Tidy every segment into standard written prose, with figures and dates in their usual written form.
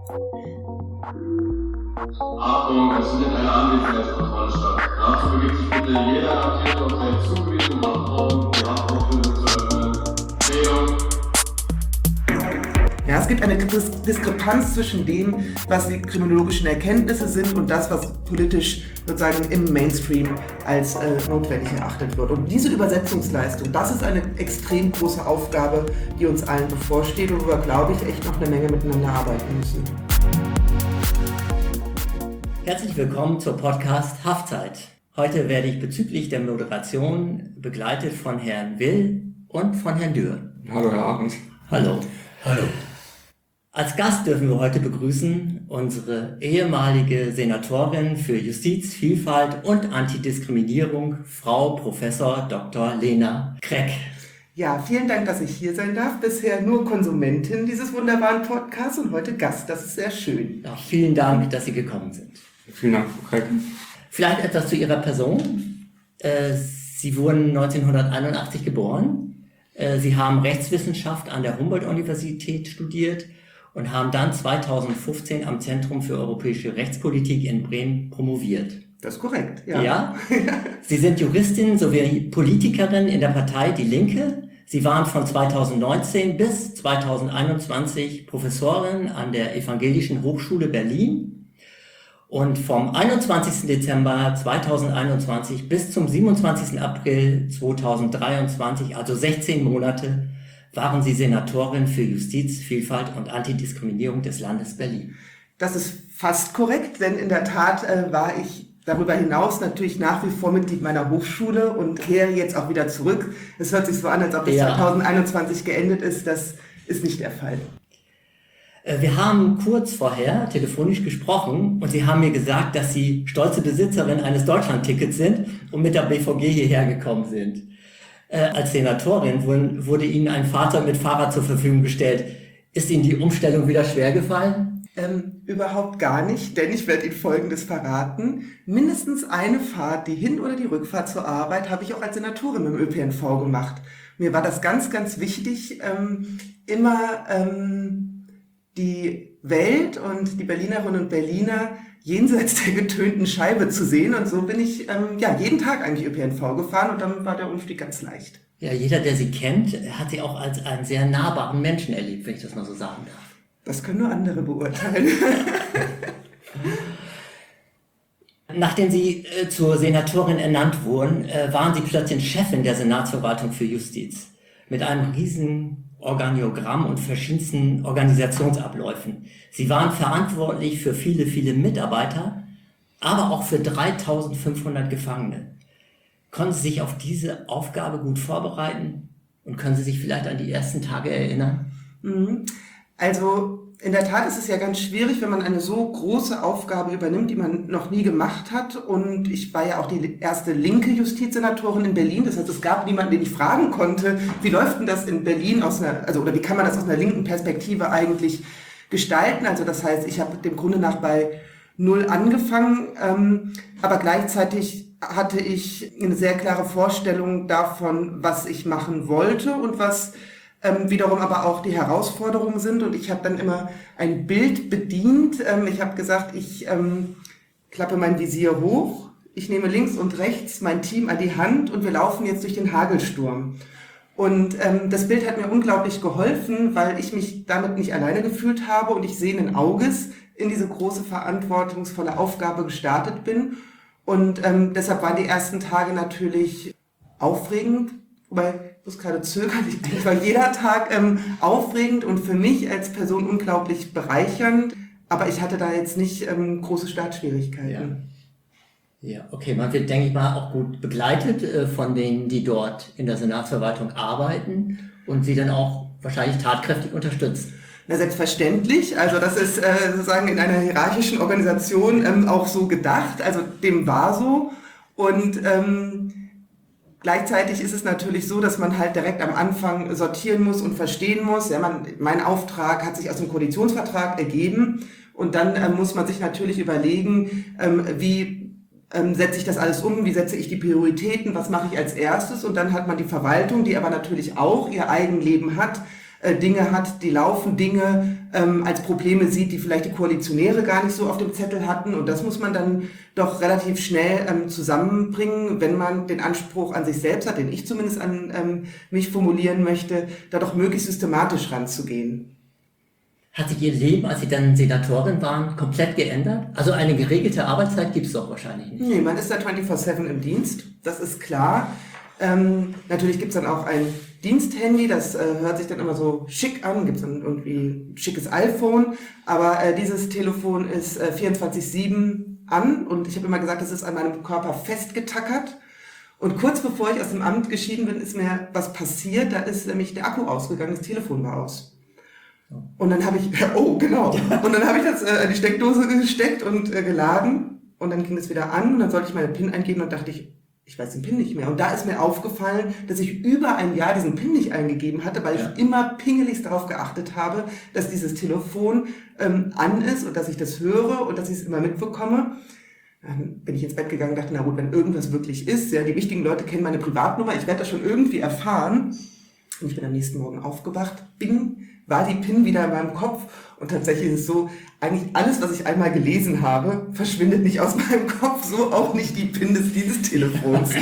Achtung, es findet eine Anwesenheitskontrolle statt. Dazu begibt sich bitte jeder Amtierende auf seinen zugewiesenen Wachraum, die Wachraumtür zu öffnen. Drehung. Ja, es gibt eine Diskrepanz zwischen dem, was die kriminologischen Erkenntnisse sind und das, was politisch sozusagen im Mainstream als notwendig erachtet wird. Und diese Übersetzungsleistung, das ist eine extrem große Aufgabe, die uns allen bevorsteht und wo wir, glaube ich, echt noch eine Menge miteinander arbeiten müssen. Herzlich willkommen zur Podcast Haftzeit. Heute werde ich bezüglich der Moderation begleitet von Herrn Will und von Herrn Dürr. Hallo, Herr Abend. Hallo. Hallo. Als Gast dürfen wir heute begrüßen unsere ehemalige Senatorin für Justiz, Vielfalt und Antidiskriminierung, Frau Professor Dr. Lena Kreck. Ja, vielen Dank, dass ich hier sein darf. Bisher nur Konsumentin dieses wunderbaren Podcasts und heute Gast. Das ist sehr schön. Ja, vielen Dank, dass Sie gekommen sind. Vielen Dank, Frau Kreck. Vielleicht etwas zu Ihrer Person. Sie wurden 1981 geboren. Sie haben Rechtswissenschaft an der Humboldt-Universität studiert und haben dann 2015 am Zentrum für europäische Rechtspolitik in Bremen promoviert. Das ist korrekt, ja. Ja? Sie sind Juristin sowie Politikerin in der Partei Die Linke. Sie waren von 2019 bis 2021 Professorin an der Evangelischen Hochschule Berlin. Und vom 21. Dezember 2021 bis zum 27. April 2023, also 16 Monate, waren Sie Senatorin für Justiz, Vielfalt und Antidiskriminierung des Landes Berlin. Das ist fast korrekt, denn in der Tat war ich darüber hinaus natürlich nach wie vor Mitglied meiner Hochschule und kehre jetzt auch wieder zurück. Es hört sich so an, als ob das 2021 geendet ist. Das ist nicht der Fall. Wir haben kurz vorher telefonisch gesprochen und Sie haben mir gesagt, dass Sie stolze Besitzerin eines Deutschlandtickets sind und mit der BVG hierher gekommen sind. Als Senatorin wurde Ihnen ein Fahrzeug mit Fahrrad zur Verfügung gestellt. Ist Ihnen die Umstellung wieder schwer gefallen? Überhaupt gar nicht, denn ich werde Ihnen Folgendes verraten. Mindestens eine Fahrt, die Hin- oder die Rückfahrt zur Arbeit, habe ich auch als Senatorin im ÖPNV gemacht. Mir war das ganz, ganz wichtig, immer die Welt und die Berlinerinnen und Berliner jenseits der getönten Scheibe zu sehen. Und so bin ich jeden Tag eigentlich ÖPNV gefahren und dann war der Umstieg ganz leicht. Ja, jeder, der Sie kennt, hat Sie auch als einen sehr nahbaren Menschen erlebt, wenn ich das mal so sagen darf. Das können nur andere beurteilen. Nachdem Sie zur Senatorin ernannt wurden, waren Sie plötzlich Chefin der Senatsverwaltung für Justiz mit einem riesen Organigramm und verschiedensten Organisationsabläufen. Sie waren verantwortlich für viele, viele Mitarbeiter, aber auch für 3.500 Gefangene. Konnten Sie sich auf diese Aufgabe gut vorbereiten und können Sie sich vielleicht an die ersten Tage erinnern? Also in der Tat ist es ja ganz schwierig, wenn man eine so große Aufgabe übernimmt, die man noch nie gemacht hat. Und ich war ja auch die erste linke Justizsenatorin in Berlin. Das heißt, es gab niemanden, den ich fragen konnte, wie läuft denn das in Berlin oder wie kann man das aus einer linken Perspektive eigentlich gestalten? Also das heißt, ich habe dem Grunde nach bei Null angefangen, aber gleichzeitig hatte ich eine sehr klare Vorstellung davon, was ich machen wollte und was wiederum aber auch die Herausforderungen sind. Und ich habe dann immer ein Bild bedient. Ich habe gesagt, ich klappe mein Visier hoch, ich nehme links und rechts mein Team an die Hand und wir laufen jetzt durch den Hagelsturm. Und das Bild hat mir unglaublich geholfen, weil ich mich damit nicht alleine gefühlt habe und ich sehenden Auges in diese große, verantwortungsvolle Aufgabe gestartet bin. Und deshalb waren die ersten Tage natürlich aufregend, wobei ich muss gerade zögern, ich war jeder Tag aufregend und für mich als Person unglaublich bereichernd, aber ich hatte da jetzt nicht große Startschwierigkeiten. Ja, okay, man wird, denke ich mal, auch gut begleitet von denen, die dort in der Senatsverwaltung arbeiten und sie dann auch wahrscheinlich tatkräftig unterstützen. Na, selbstverständlich, also das ist sozusagen in einer hierarchischen Organisation auch so gedacht, also dem war so und gleichzeitig ist es natürlich so, dass man halt direkt am Anfang sortieren muss und verstehen muss. Ja, mein Auftrag hat sich aus dem Koalitionsvertrag ergeben und dann muss man sich natürlich überlegen, wie setze ich das alles um, wie setze ich die Prioritäten, was mache ich als erstes und dann hat man die Verwaltung, die aber natürlich auch ihr Eigenleben hat, Dinge hat, die laufen, Dinge als Probleme sieht, die vielleicht die Koalitionäre gar nicht so auf dem Zettel hatten. Und das muss man dann doch relativ schnell zusammenbringen, wenn man den Anspruch an sich selbst hat, den ich zumindest an mich formulieren möchte, da doch möglichst systematisch ranzugehen. Hat sich Ihr Leben, als Sie dann Senatorin waren, komplett geändert? Also eine geregelte Arbeitszeit gibt es doch wahrscheinlich nicht. Nee, man ist da 24/7 im Dienst, das ist klar. Natürlich gibt's dann auch ein Diensthandy, das hört sich dann immer so schick an, gibt's dann irgendwie ein schickes iPhone, aber dieses Telefon ist 24/7 an und ich habe immer gesagt, das ist an meinem Körper festgetackert. Und kurz bevor ich aus dem Amt geschieden bin, ist mir was passiert, da ist nämlich der Akku ausgegangen, das Telefon war aus. Und dann habe ich, und dann habe ich das in die Steckdose gesteckt und geladen und dann ging es wieder an und dann sollte ich meine PIN eingeben und dachte ich weiß den PIN nicht mehr. Und da ist mir aufgefallen, dass ich über ein Jahr diesen PIN nicht eingegeben hatte, weil ich immer pingeligst darauf geachtet habe, dass dieses Telefon an ist und dass ich das höre und dass ich es immer mitbekomme. Dann bin ich ins Bett gegangen und dachte, na gut, wenn irgendwas wirklich ist, ja, die wichtigen Leute kennen meine Privatnummer, ich werde das schon irgendwie erfahren. Und ich bin am nächsten Morgen aufgewacht, war die PIN wieder in meinem Kopf und tatsächlich ist es so, eigentlich alles, was ich einmal gelesen habe, verschwindet nicht aus meinem Kopf, so auch nicht die PIN dieses Telefons.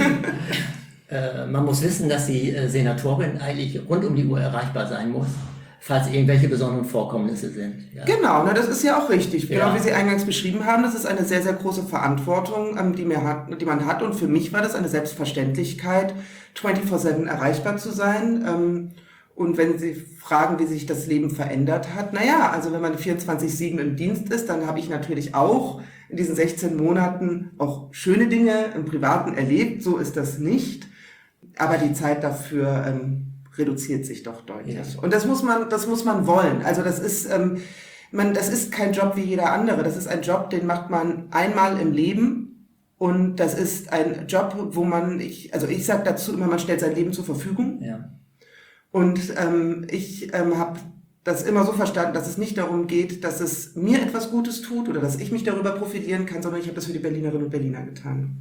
Man muss wissen, dass die Senatorin eigentlich rund um die Uhr erreichbar sein muss, falls irgendwelche besonderen Vorkommnisse sind. Ja. Genau, das ist ja auch richtig. Ja. Genau wie Sie eingangs beschrieben haben, das ist eine sehr, sehr große Verantwortung, die man hat. Und für mich war das eine Selbstverständlichkeit, 24/7 erreichbar zu sein. Und wenn Sie fragen, wie sich das Leben verändert hat, also wenn man 24/7 im Dienst ist, dann habe ich natürlich auch in diesen 16 Monaten auch schöne Dinge im Privaten erlebt. So ist das nicht. Aber die Zeit dafür reduziert sich doch deutlich. Ja. Und das muss man wollen. Also das ist kein Job wie jeder andere. Das ist ein Job, den macht man einmal im Leben. Und das ist ein Job, wo ich sage dazu immer, man stellt sein Leben zur Verfügung. Ja. Und ich habe das immer so verstanden, dass es nicht darum geht, dass es mir etwas Gutes tut oder dass ich mich darüber profitieren kann, sondern ich habe das für die Berlinerinnen und Berliner getan.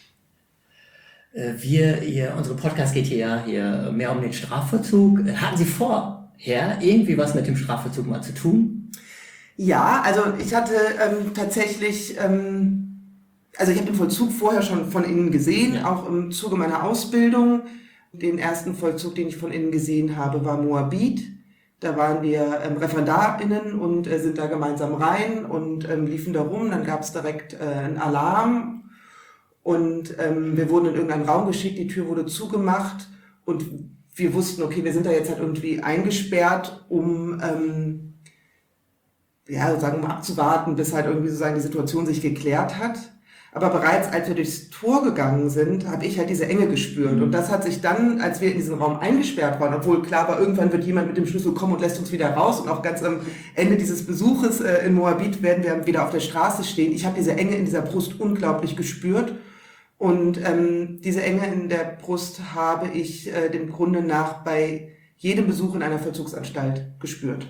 Unsere Podcast geht hier mehr um den Strafvollzug. Hatten Sie vorher irgendwie was mit dem Strafvollzug mal zu tun? Ja, also ich hatte tatsächlich, ich habe den Vollzug vorher schon von innen gesehen, auch im Zuge meiner Ausbildung. Den ersten Vollzug, den ich von innen gesehen habe, war Moabit. Da waren wir ReferendarInnen und sind da gemeinsam rein und liefen da rum. Dann gab es direkt einen Alarm und wir wurden in irgendeinen Raum geschickt, die Tür wurde zugemacht und wir wussten, okay, wir sind da jetzt halt irgendwie eingesperrt, um abzuwarten, bis halt irgendwie sozusagen die Situation sich geklärt hat. Aber bereits als wir durchs Tor gegangen sind, habe ich halt diese Enge gespürt. Und das hat sich dann, als wir in diesem Raum eingesperrt waren, obwohl klar war, irgendwann wird jemand mit dem Schlüssel kommen und lässt uns wieder raus. Und auch ganz am Ende dieses Besuches in Moabit werden wir wieder auf der Straße stehen. Ich habe diese Enge in dieser Brust unglaublich gespürt. Und diese Enge in der Brust habe ich dem Grunde nach bei jedem Besuch in einer Vollzugsanstalt gespürt.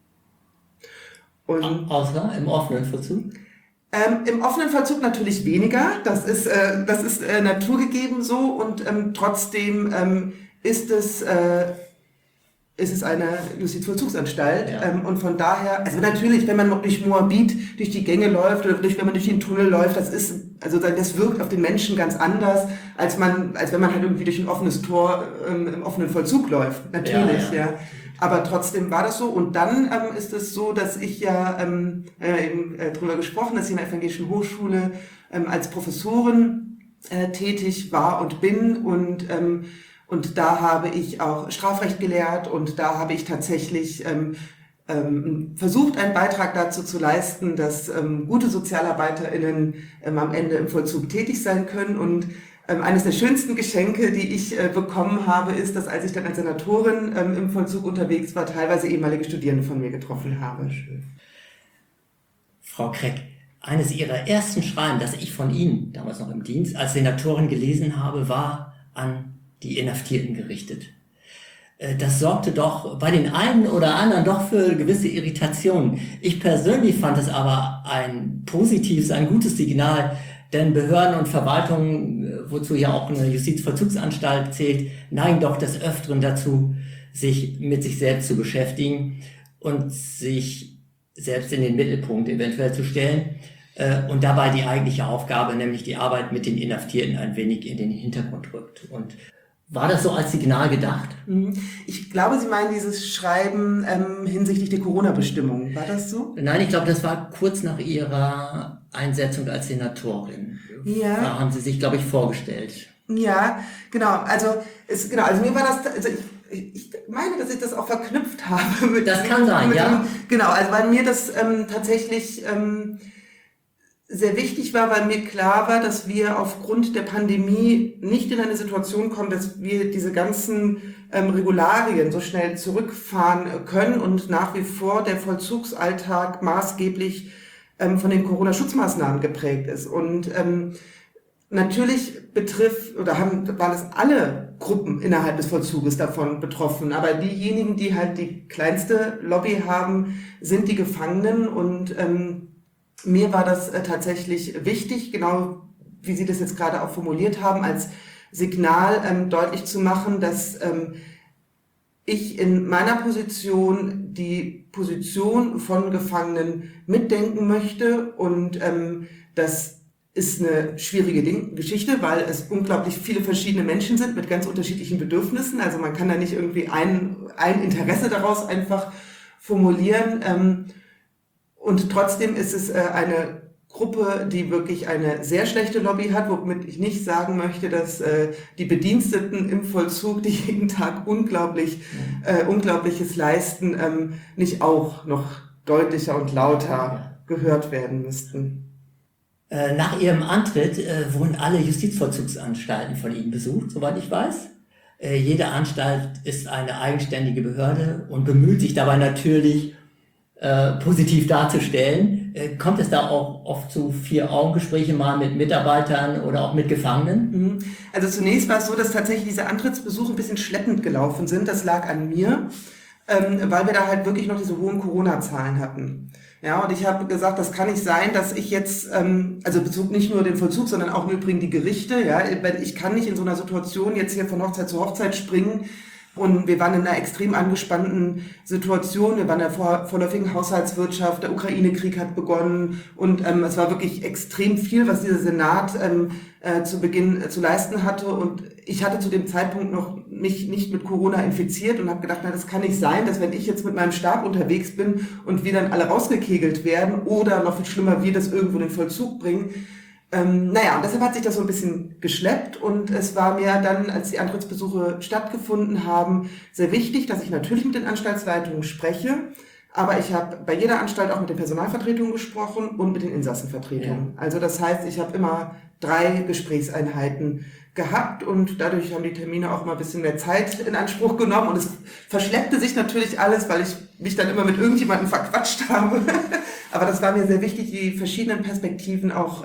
Und Außer im offenen Vollzug? Im offenen Vollzug natürlich weniger, das ist naturgegeben so und trotzdem ist es eine Justizvollzugsanstalt und von daher, also natürlich, wenn man durch Moabit durch die Gänge läuft oder wenn man durch den Tunnel läuft, das wirkt auf den Menschen ganz anders, als wenn man halt irgendwie durch ein offenes Tor im offenen Vollzug läuft, natürlich, ja. Aber trotzdem war das so. Und dann ist es so, dass ich eben drüber gesprochen, dass ich in der Evangelischen Hochschule als Professorin tätig war und bin. Und da habe ich auch Strafrecht gelehrt und da habe ich tatsächlich versucht, einen Beitrag dazu zu leisten, dass gute SozialarbeiterInnen am Ende im Vollzug tätig sein können. Und eines der schönsten Geschenke, die ich bekommen habe, ist, dass als ich dann als Senatorin im Vollzug unterwegs war, teilweise ehemalige Studierende von mir getroffen habe. Schön. Frau Kreck, eines Ihrer ersten Schreiben, das ich von Ihnen, damals noch im Dienst, als Senatorin gelesen habe, war an die Inhaftierten gerichtet. Das sorgte doch bei den einen oder anderen doch für gewisse Irritationen. Ich persönlich fand es aber ein positives, ein gutes Signal, denn Behörden und Verwaltungen, wozu ja auch eine Justizvollzugsanstalt zählt, neigen doch des Öfteren dazu, sich mit sich selbst zu beschäftigen und sich selbst in den Mittelpunkt eventuell zu stellen und dabei die eigentliche Aufgabe, nämlich die Arbeit mit den Inhaftierten, ein wenig in den Hintergrund rückt. Und war das so als Signal gedacht? Ich glaube, Sie meinen dieses Schreiben hinsichtlich der Corona-Bestimmung. War das so? Nein, ich glaube, das war kurz nach Ihrer Einsetzung als Senatorin. Ja. Da haben Sie sich, glaube ich, vorgestellt. Ja, genau. Also mir war das, also ich meine, dass ich das auch verknüpft habe mit. Das kann sein, ja. Genau, also weil mir das tatsächlich sehr wichtig war, weil mir klar war, dass wir aufgrund der Pandemie nicht in eine Situation kommen, dass wir diese ganzen Regularien so schnell zurückfahren können und nach wie vor der Vollzugsalltag maßgeblich von den Corona-Schutzmaßnahmen geprägt ist. Und natürlich waren es alle Gruppen innerhalb des Vollzuges davon betroffen, aber diejenigen, die halt die kleinste Lobby haben, sind die Gefangenen und mir war das tatsächlich wichtig, genau wie Sie das jetzt gerade auch formuliert haben, als Signal deutlich zu machen, dass ich in meiner Position die Position von Gefangenen mitdenken möchte und das ist eine schwierige Geschichte, weil es unglaublich viele verschiedene Menschen sind mit ganz unterschiedlichen Bedürfnissen. Also man kann da nicht irgendwie ein Interesse daraus einfach formulieren. Und trotzdem ist es eine Gruppe, die wirklich eine sehr schlechte Lobby hat, womit ich nicht sagen möchte, dass die Bediensteten im Vollzug, die jeden Tag Unglaubliches leisten, nicht auch noch deutlicher und lauter gehört werden müssten. Nach Ihrem Antritt wurden alle Justizvollzugsanstalten von Ihnen besucht, soweit ich weiß. Jede Anstalt ist eine eigenständige Behörde und bemüht sich dabei natürlich, positiv darzustellen. Kommt es da auch oft zu Vier-Augen-Gespräche mal mit Mitarbeitern oder auch mit Gefangenen? Also zunächst war es so, dass tatsächlich diese Antrittsbesuche ein bisschen schleppend gelaufen sind. Das lag an mir, weil wir da halt wirklich noch diese hohen Corona-Zahlen hatten. Ja, und ich habe gesagt, das kann nicht sein, dass ich jetzt, also Bezug nicht nur den Vollzug, sondern auch im Übrigen die Gerichte, ja, ich kann nicht in so einer Situation jetzt hier von Hochzeit zu Hochzeit springen. Und wir waren in einer extrem angespannten Situation. Wir waren in der vorläufigen Haushaltswirtschaft. Der Ukraine-Krieg hat begonnen. Und es war wirklich extrem viel, was dieser Senat zu Beginn zu leisten hatte. Und ich hatte zu dem Zeitpunkt noch mich nicht mit Corona infiziert und habe gedacht, na, das kann nicht sein, dass wenn ich jetzt mit meinem Stab unterwegs bin und wir dann alle rausgekegelt werden oder noch viel schlimmer, wir das irgendwo in den Vollzug bringen. Und deshalb hat sich das so ein bisschen geschleppt und es war mir dann, als die Antrittsbesuche stattgefunden haben, sehr wichtig, dass ich natürlich mit den Anstaltsleitungen spreche, aber ich habe bei jeder Anstalt auch mit den Personalvertretungen gesprochen und mit den Insassenvertretungen. Ja. Also das heißt, ich habe immer 3 Gesprächseinheiten gehabt und dadurch haben die Termine auch immer ein bisschen mehr Zeit in Anspruch genommen und es verschleppte sich natürlich alles, weil ich mich dann immer mit irgendjemandem verquatscht habe. Aber das war mir sehr wichtig, die verschiedenen Perspektiven auch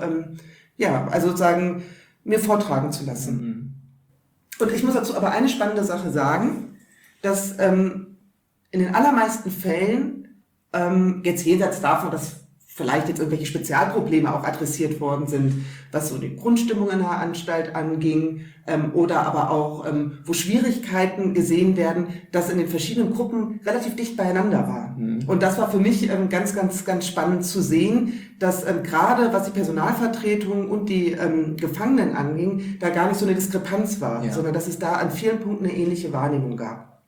also sozusagen mir vortragen zu lassen. Und ich muss dazu aber eine spannende Sache sagen, dass in den allermeisten Fällen, jetzt jenseits davon, dass vielleicht jetzt irgendwelche Spezialprobleme auch adressiert worden sind, was so die Grundstimmung in der Anstalt anging, oder aber auch, wo Schwierigkeiten gesehen werden, dass in den verschiedenen Gruppen relativ dicht beieinander war. Und das war für mich ganz, ganz, ganz spannend zu sehen, dass gerade was die Personalvertretung und die Gefangenen anging, da gar nicht so eine Diskrepanz war, sondern dass es da an vielen Punkten eine ähnliche Wahrnehmung gab.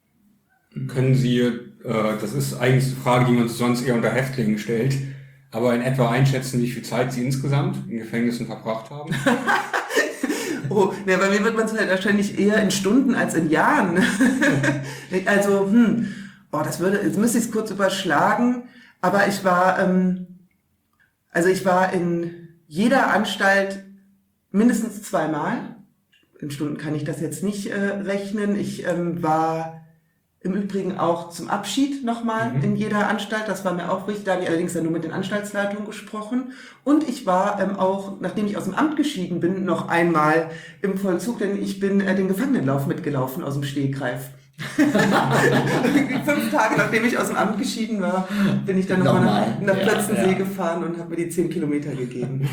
Können Sie, das ist eigentlich eine Frage, die man sonst eher unter Häftlingen stellt, aber in etwa einschätzen, wie viel Zeit Sie insgesamt in Gefängnissen verbracht haben? Bei mir wird man es halt wahrscheinlich eher in Stunden als in Jahren. Also, jetzt müsste ich es kurz überschlagen, aber ich war in jeder Anstalt mindestens 2-mal. In Stunden kann ich das jetzt nicht rechnen. Ich war im Übrigen auch zum Abschied nochmal in jeder Anstalt. Das war mir auch wichtig. Da habe ich allerdings dann nur mit den Anstaltsleitungen gesprochen. Und ich war auch, nachdem ich aus dem Amt geschieden bin, noch einmal im Vollzug, denn ich bin den Gefangenenlauf mitgelaufen aus dem Stegreif. 5 Tage nachdem ich aus dem Amt geschieden war, bin ich dann nochmal nach Plötzensee gefahren und habe mir die 10 Kilometer gegeben.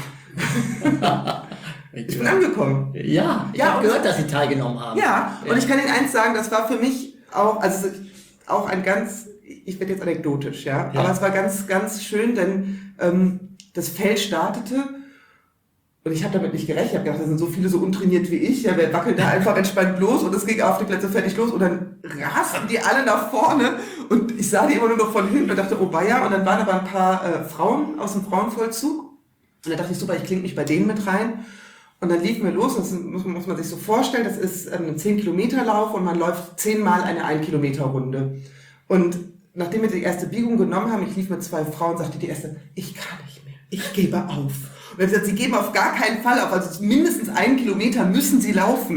Ich bin angekommen. Ja, ich habe gehört, dass Sie teilgenommen haben. Ja, und ich kann Ihnen eins sagen, das war für mich auch ein ganz, ich werde jetzt anekdotisch, ja, aber es war ganz, ganz schön, denn das Feld startete und ich habe damit nicht gerechnet. Ich habe gedacht, da sind so viele so untrainiert wie ich, ja, wir wackeln da einfach entspannt los und es ging auf die Plätze fertig los und dann rasten die alle nach vorne und ich sah die immer nur noch von hinten und dachte, oh weia, und dann waren aber ein paar Frauen aus dem Frauenvollzug und dann dachte ich, super, ich klinge mich bei denen mit rein. Und dann liefen wir los, das muss man sich so vorstellen, das ist ein 10-Kilometer-Lauf und man läuft 10-mal eine 1-Kilometer-Runde. Und nachdem wir die erste Biegung genommen haben, ich lief mit 2 Frauen, sagte die erste, ich kann nicht mehr, ich gebe auf. Und er hat gesagt, sie geben auf gar keinen Fall auf, also mindestens 1 Kilometer müssen sie laufen.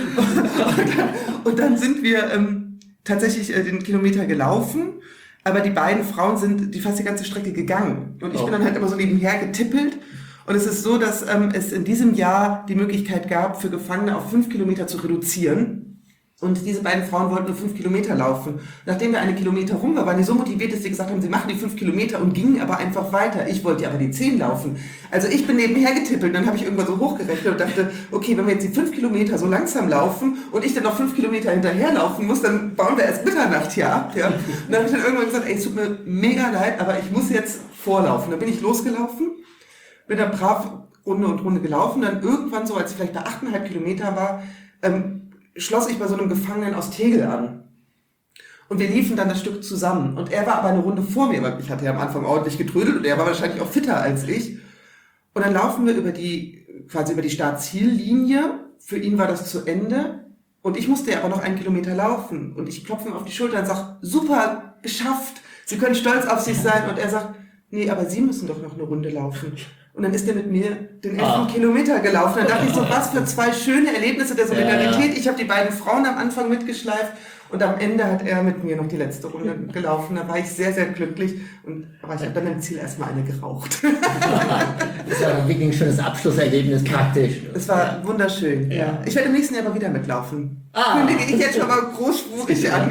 Und dann sind wir tatsächlich den Kilometer gelaufen, aber die beiden Frauen sind fast die ganze Strecke gegangen. Und ich bin dann halt immer so nebenher getippelt. Und es ist so, dass es in diesem Jahr die Möglichkeit gab, für Gefangene auf 5 Kilometer zu reduzieren. Und diese beiden Frauen wollten nur 5 Kilometer laufen. Nachdem wir 1 Kilometer rum waren die so motiviert, dass sie gesagt haben, sie machen die 5 Kilometer und gingen aber einfach weiter. Ich wollte aber die 10 laufen. Also ich bin nebenher getippelt. Dann habe ich irgendwann so hochgerechnet und dachte, okay, wenn wir jetzt die 5 Kilometer so langsam laufen und ich dann noch 5 Kilometer hinterherlaufen muss, dann bauen wir erst Mitternacht hier ab. Ja? Und dann habe ich dann irgendwann gesagt, ey, es tut mir mega leid, aber ich muss jetzt vorlaufen. Dann bin ich losgelaufen. Bin dann brav Runde und Runde gelaufen, dann irgendwann so, als ich vielleicht bei 8,5 Kilometer war, schloss ich bei so einem Gefangenen aus Tegel an. Und wir liefen dann das Stück zusammen. Und er war aber eine Runde vor mir, weil ich hatte ja am Anfang ordentlich getrödelt und er war wahrscheinlich auch fitter als ich. Und dann laufen wir quasi über die Start-Ziel-Linie. Für ihn war das zu Ende. Und ich musste ja aber noch 1 Kilometer laufen. Und ich klopfe ihm auf die Schulter und sage, super, geschafft. Sie können stolz auf sich sein. Und er sagt, nee, aber Sie müssen doch noch eine Runde laufen. Und dann ist er mit mir den 11. Kilometer gelaufen. Dann dachte ich so, was für 2 schöne Erlebnisse der Solidarität. Ja. Ich habe die beiden Frauen am Anfang mitgeschleift und am Ende hat er mit mir noch die letzte Runde gelaufen. Da war ich sehr, sehr glücklich. Aber ich habe dann im Ziel erstmal eine geraucht. Das war wirklich ein schönes Abschlusserlebnis praktisch. Es war wunderschön. Ja. Ich werde im nächsten Jahr mal wieder mitlaufen. Kündige ich jetzt schon mal großspurig an.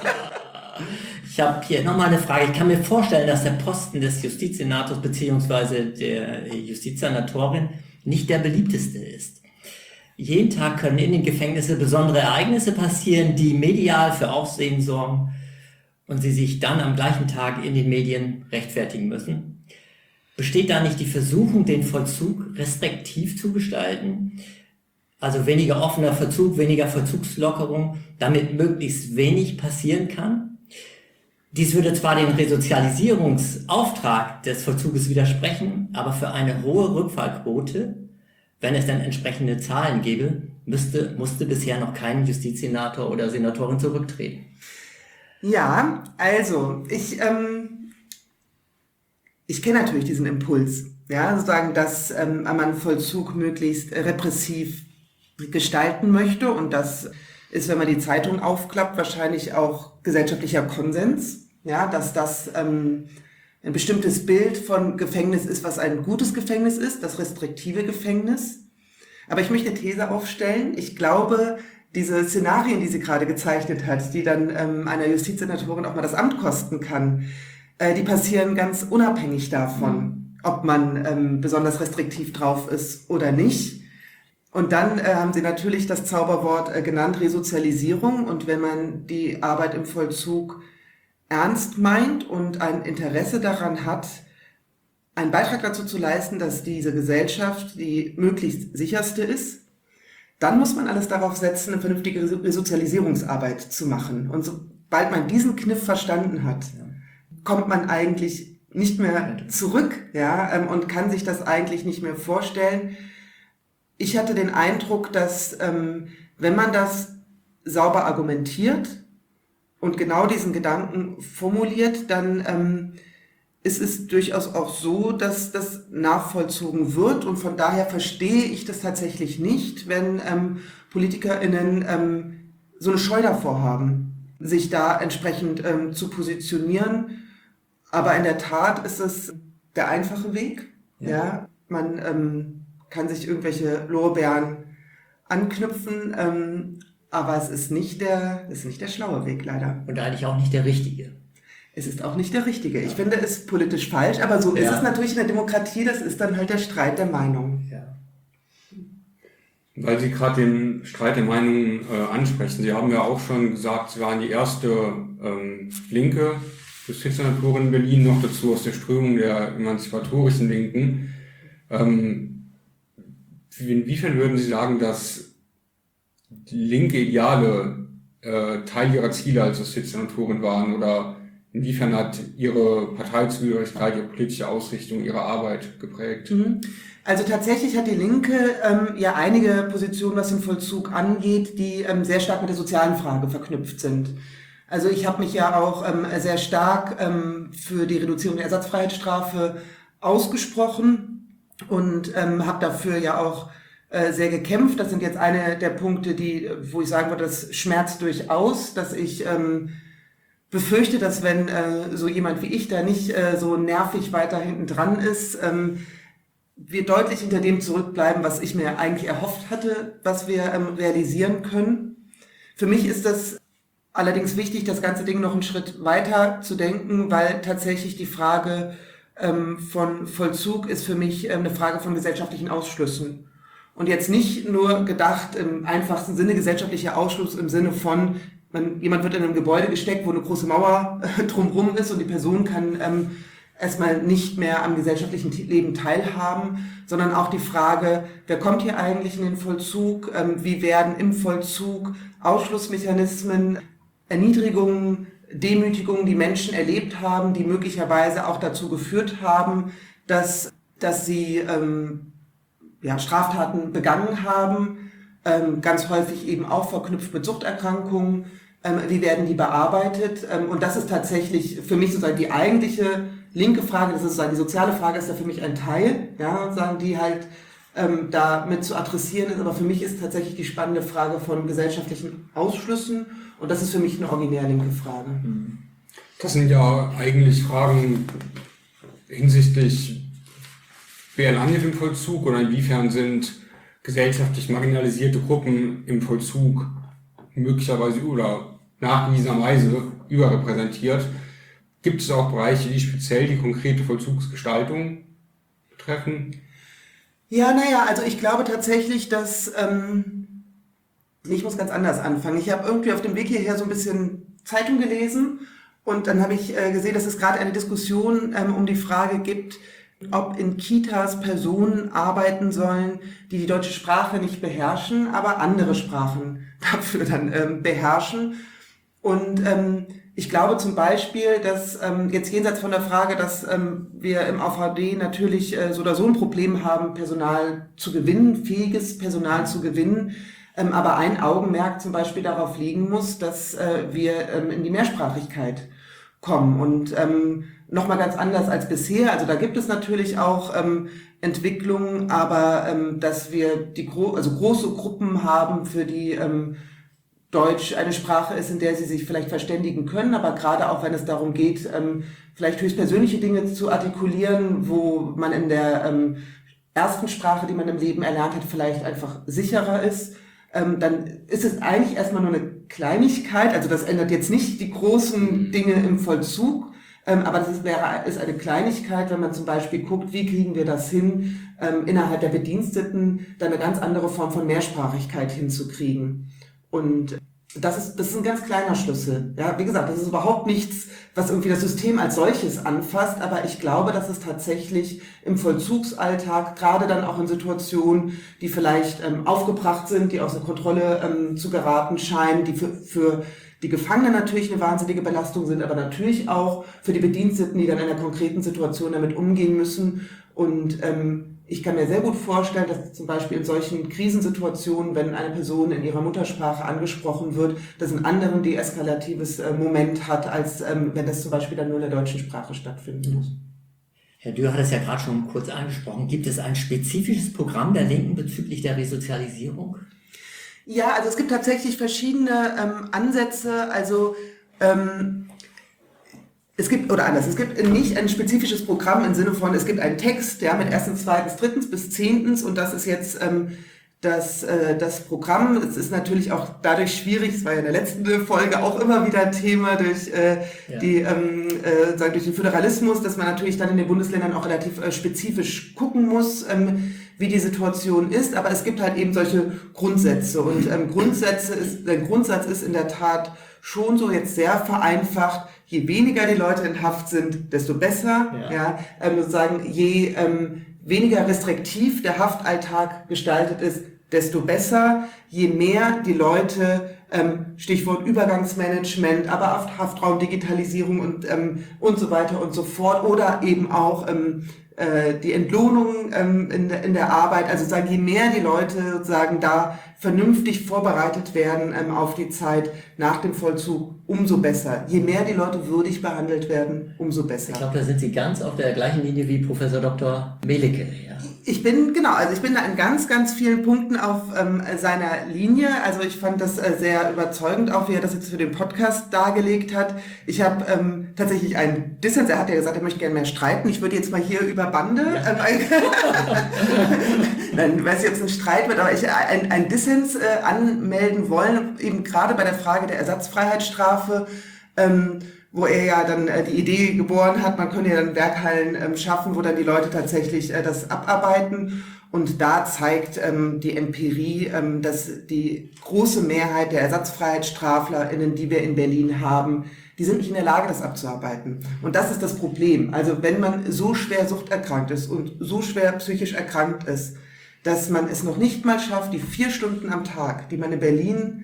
Ich habe hier nochmal eine Frage. Ich kann mir vorstellen, dass der Posten des Justizsenators bzw. der Justizsenatorin nicht der beliebteste ist. Jeden Tag können in den Gefängnissen besondere Ereignisse passieren, die medial für Aufsehen sorgen und sie sich dann am gleichen Tag in den Medien rechtfertigen müssen. Besteht da nicht die Versuchung, den Vollzug restriktiv zu gestalten? Also weniger offener Vollzug, weniger Vollzugslockerung, damit möglichst wenig passieren kann? Dies würde zwar dem Resozialisierungsauftrag des Vollzuges widersprechen, aber für eine hohe Rückfallquote, wenn es dann entsprechende Zahlen gäbe, musste bisher noch kein Justizsenator oder Senatorin zurücktreten. Ja, also ich kenne natürlich diesen Impuls, ja, sozusagen, dass man Vollzug möglichst repressiv gestalten möchte und das ist, wenn man die Zeitung aufklappt, wahrscheinlich auch gesellschaftlicher Konsens. Ja, dass das ein bestimmtes Bild von Gefängnis ist, was ein gutes Gefängnis ist, das restriktive Gefängnis. Aber ich möchte eine These aufstellen. Ich glaube, diese Szenarien, die sie gerade gezeichnet hat, die dann einer Justizsenatorin auch mal das Amt kosten kann, die passieren ganz unabhängig davon, ob man besonders restriktiv drauf ist oder nicht. Und dann haben sie natürlich das Zauberwort genannt, Resozialisierung. Und wenn man die Arbeit im Vollzug ernst meint und ein Interesse daran hat, einen Beitrag dazu zu leisten, dass diese Gesellschaft die möglichst sicherste ist, dann muss man alles darauf setzen, eine vernünftige Resozialisierungsarbeit zu machen. Und sobald man diesen Kniff verstanden hat, kommt man eigentlich nicht mehr zurück, ja, und kann sich das eigentlich nicht mehr vorstellen. Ich hatte den Eindruck, dass wenn man das sauber argumentiert und genau diesen Gedanken formuliert, dann ist es durchaus auch so, dass das nachvollzogen wird und von daher verstehe ich das tatsächlich nicht, wenn PolitikerInnen so eine Scheu davor haben, sich da entsprechend zu positionieren. Aber in der Tat ist es der einfache Weg. Ja, man kann sich irgendwelche Lorbeeren anknüpfen, aber es ist nicht der schlaue Weg, leider. Und eigentlich auch nicht der richtige. Es ist auch nicht der richtige. Ich finde es politisch falsch, aber so ist es natürlich in der Demokratie, das ist dann halt der Streit der Meinung. Ja. Weil Sie gerade den Streit der Meinungen ansprechen. Sie haben ja auch schon gesagt, Sie waren die erste linke Justizsenatorin in Berlin, noch dazu aus der Strömung der emanzipatorischen Linken. Inwiefern würden Sie sagen, dass linke Ideale Teil Ihrer Ziele als Justizsenatorin waren, oder inwiefern hat Ihre Parteizugehörigkeit, Ihre politische Ausrichtung, Ihre Arbeit geprägt? Also tatsächlich hat die Linke ja einige Positionen, was den Vollzug angeht, die sehr stark mit der sozialen Frage verknüpft sind. Also ich habe mich ja auch sehr stark für die Reduzierung der Ersatzfreiheitsstrafe ausgesprochen und habe dafür ja auch sehr gekämpft. Das sind jetzt eine der Punkte, wo ich sagen würde, das schmerzt durchaus, dass ich befürchte, dass wenn so jemand wie ich da nicht so nervig weiter hinten dran ist, wir deutlich hinter dem zurückbleiben, was ich mir eigentlich erhofft hatte, was wir realisieren können. Für mich ist das allerdings wichtig, das ganze Ding noch einen Schritt weiter zu denken, weil tatsächlich die Frage von Vollzug ist für mich eine Frage von gesellschaftlichen Ausschlüssen. Und jetzt nicht nur gedacht im einfachsten Sinne gesellschaftlicher Ausschluss im Sinne von, jemand wird in einem Gebäude gesteckt, wo eine große Mauer drumherum ist und die Person kann erstmal nicht mehr am gesellschaftlichen Leben teilhaben, sondern auch die Frage, wer kommt hier eigentlich in den Vollzug, wie werden im Vollzug Ausschlussmechanismen, Erniedrigungen, Demütigungen, die Menschen erlebt haben, die möglicherweise auch dazu geführt haben, dass sie Straftaten begangen haben, ganz häufig eben auch verknüpft mit Suchterkrankungen, wie werden die bearbeitet? Und das ist tatsächlich für mich sozusagen die eigentliche linke Frage, das ist sozusagen die soziale Frage, ist da für mich ein Teil, ja, sagen die halt da mit zu adressieren ist, aber für mich ist tatsächlich die spannende Frage von gesellschaftlichen Ausschlüssen und das ist für mich eine originär linke Frage. Das sind ja eigentlich Fragen hinsichtlich, wer landet im Vollzug oder inwiefern sind gesellschaftlich marginalisierte Gruppen im Vollzug möglicherweise oder nachgewiesenerweise überrepräsentiert. Gibt es auch Bereiche, die speziell die konkrete Vollzugsgestaltung betreffen? Ja, also ich glaube tatsächlich, dass ich muss ganz anders anfangen. Ich habe irgendwie auf dem Weg hierher so ein bisschen Zeitung gelesen und dann habe ich gesehen, dass es gerade eine Diskussion um die Frage gibt, ob in Kitas Personen arbeiten sollen, die die deutsche Sprache nicht beherrschen, aber andere Sprachen dafür dann beherrschen. Und ich glaube zum Beispiel, dass jetzt jenseits von der Frage, dass wir im AVD natürlich so oder so ein Problem haben, Personal zu gewinnen, fähiges Personal zu gewinnen, aber ein Augenmerk zum Beispiel darauf liegen muss, dass wir in die Mehrsprachigkeit kommen und nochmal ganz anders als bisher. Also da gibt es natürlich auch Entwicklungen, aber dass wir große Gruppen haben, für die Deutsch eine Sprache ist, in der sie sich vielleicht verständigen können, aber gerade auch wenn es darum geht, vielleicht höchstpersönliche Dinge zu artikulieren, wo man in der ersten Sprache, die man im Leben erlernt hat, vielleicht einfach sicherer ist, dann ist es eigentlich erstmal nur eine Kleinigkeit, also das ändert jetzt nicht die großen Dinge im Vollzug, aber das ist eine Kleinigkeit, wenn man zum Beispiel guckt, wie kriegen wir das hin, innerhalb der Bediensteten dann eine ganz andere Form von Mehrsprachigkeit hinzukriegen. Und das ist ein ganz kleiner Schlüssel. Ja, wie gesagt, das ist überhaupt nichts, was irgendwie das System als solches anfasst, aber ich glaube, dass es tatsächlich im Vollzugsalltag, gerade dann auch in Situationen, die vielleicht aufgebracht sind, die außer Kontrolle zu geraten scheinen, die für die Gefangenen natürlich eine wahnsinnige Belastung sind, aber natürlich auch für die Bediensteten, die dann in einer konkreten Situation damit umgehen müssen. Und ich kann mir sehr gut vorstellen, dass zum Beispiel in solchen Krisensituationen, wenn eine Person in ihrer Muttersprache angesprochen wird, das einen anderen deeskalatives Moment hat, als wenn das zum Beispiel dann nur in der deutschen Sprache stattfinden muss. Herr Dürr hat es ja gerade schon kurz angesprochen. Gibt es ein spezifisches Programm der Linken bezüglich der Resozialisierung? Ja, also es gibt tatsächlich verschiedene Ansätze, also es gibt nicht ein spezifisches Programm im Sinne von, es gibt einen Text, ja, mit 1., 2., 3. bis 10. und das ist jetzt dass das Programm, es ist natürlich auch dadurch schwierig, es war ja in der letzten Folge auch immer wieder Thema durch durch den Föderalismus, dass man natürlich dann in den Bundesländern auch relativ spezifisch gucken muss, wie die Situation ist, aber es gibt halt eben solche Grundsätze und der Grundsatz ist in der Tat schon so jetzt sehr vereinfacht, je weniger die Leute in Haft sind, desto besser, sozusagen je weniger restriktiv der Haftalltag gestaltet ist, desto besser, je mehr die Leute, Stichwort Übergangsmanagement, aber auch Haftraumdigitalisierung und so weiter und so fort, oder eben auch die Entlohnung in der Arbeit, also sagen, je mehr die Leute sozusagen da vernünftig vorbereitet werden auf die Zeit nach dem Vollzug, umso besser. Je mehr die Leute würdig behandelt werden, umso besser. Ich glaube, da sind Sie ganz auf der gleichen Linie wie Professor Dr. Melicke. Ja. Ich bin da in ganz, ganz vielen Punkten auf seiner Linie. Also ich fand das sehr überzeugend, auch wie er das jetzt für den Podcast dargelegt hat. Ich habe tatsächlich einen Dissens. Er hat ja gesagt, er möchte gerne mehr streiten. Ich würde jetzt mal hier über Bande, nein, ich weiß nicht, ob es ein Streit wird, aber ein Dissens anmelden wollen, eben gerade bei der Frage der Ersatzfreiheitsstrafe, wo er ja dann die Idee geboren hat, man könne ja dann Werkhallen schaffen, wo dann die Leute tatsächlich das abarbeiten. Und da zeigt die Empirie, dass die große Mehrheit der ErsatzfreiheitsstraflerInnen, die wir in Berlin haben, die sind nicht in der Lage, das abzuarbeiten. Und das ist das Problem. Also wenn man so schwer suchterkrankt ist und so schwer psychisch erkrankt ist, dass man es noch nicht mal schafft, die 4 Stunden am Tag, die man in Berlin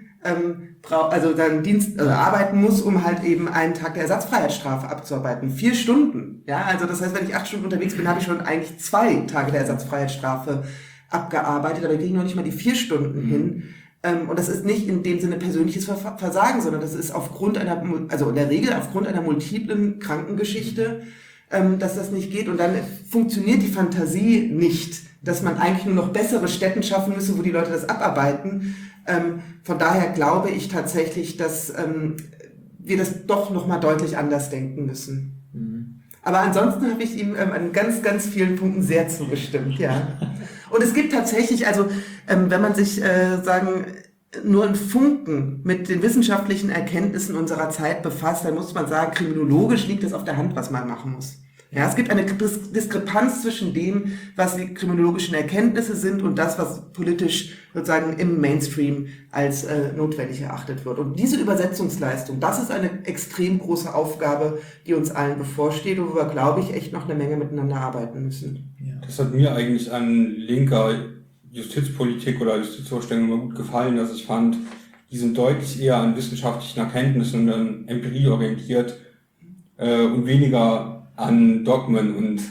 arbeiten muss, um halt eben einen Tag der Ersatzfreiheitsstrafe abzuarbeiten. 4 Stunden. Ja, also das heißt, wenn ich 8 Stunden unterwegs bin, habe ich schon eigentlich 2 Tage der Ersatzfreiheitsstrafe abgearbeitet, aber ich kriege noch nicht mal die 4 Stunden hin. Und das ist nicht in dem Sinne persönliches Versagen, sondern das ist in der Regel aufgrund einer multiplen Krankengeschichte, dass das nicht geht. Und dann funktioniert die Fantasie nicht, dass man eigentlich nur noch bessere Stätten schaffen müsse, wo die Leute das abarbeiten. Von daher glaube ich tatsächlich, dass wir das doch nochmal deutlich anders denken müssen. Mhm. Aber ansonsten habe ich ihm an ganz, ganz vielen Punkten sehr zugestimmt, ja. Und es gibt tatsächlich, also wenn man sich nur einen Funken mit den wissenschaftlichen Erkenntnissen unserer Zeit befasst, dann muss man sagen, kriminologisch liegt es auf der Hand, was man machen muss. Ja, es gibt eine Diskrepanz zwischen dem, was die kriminologischen Erkenntnisse sind und das, was politisch sozusagen im Mainstream als notwendig erachtet wird. Und diese Übersetzungsleistung, das ist eine extrem große Aufgabe, die uns allen bevorsteht und wo wir, glaube ich, echt noch eine Menge miteinander arbeiten müssen. Ja. Das hat mir eigentlich an linker Justizpolitik oder Justizvorstellungen immer gut gefallen, dass ich fand, die sind deutlich eher an wissenschaftlichen Erkenntnissen und an Empirie orientiert und weniger an Dogmen und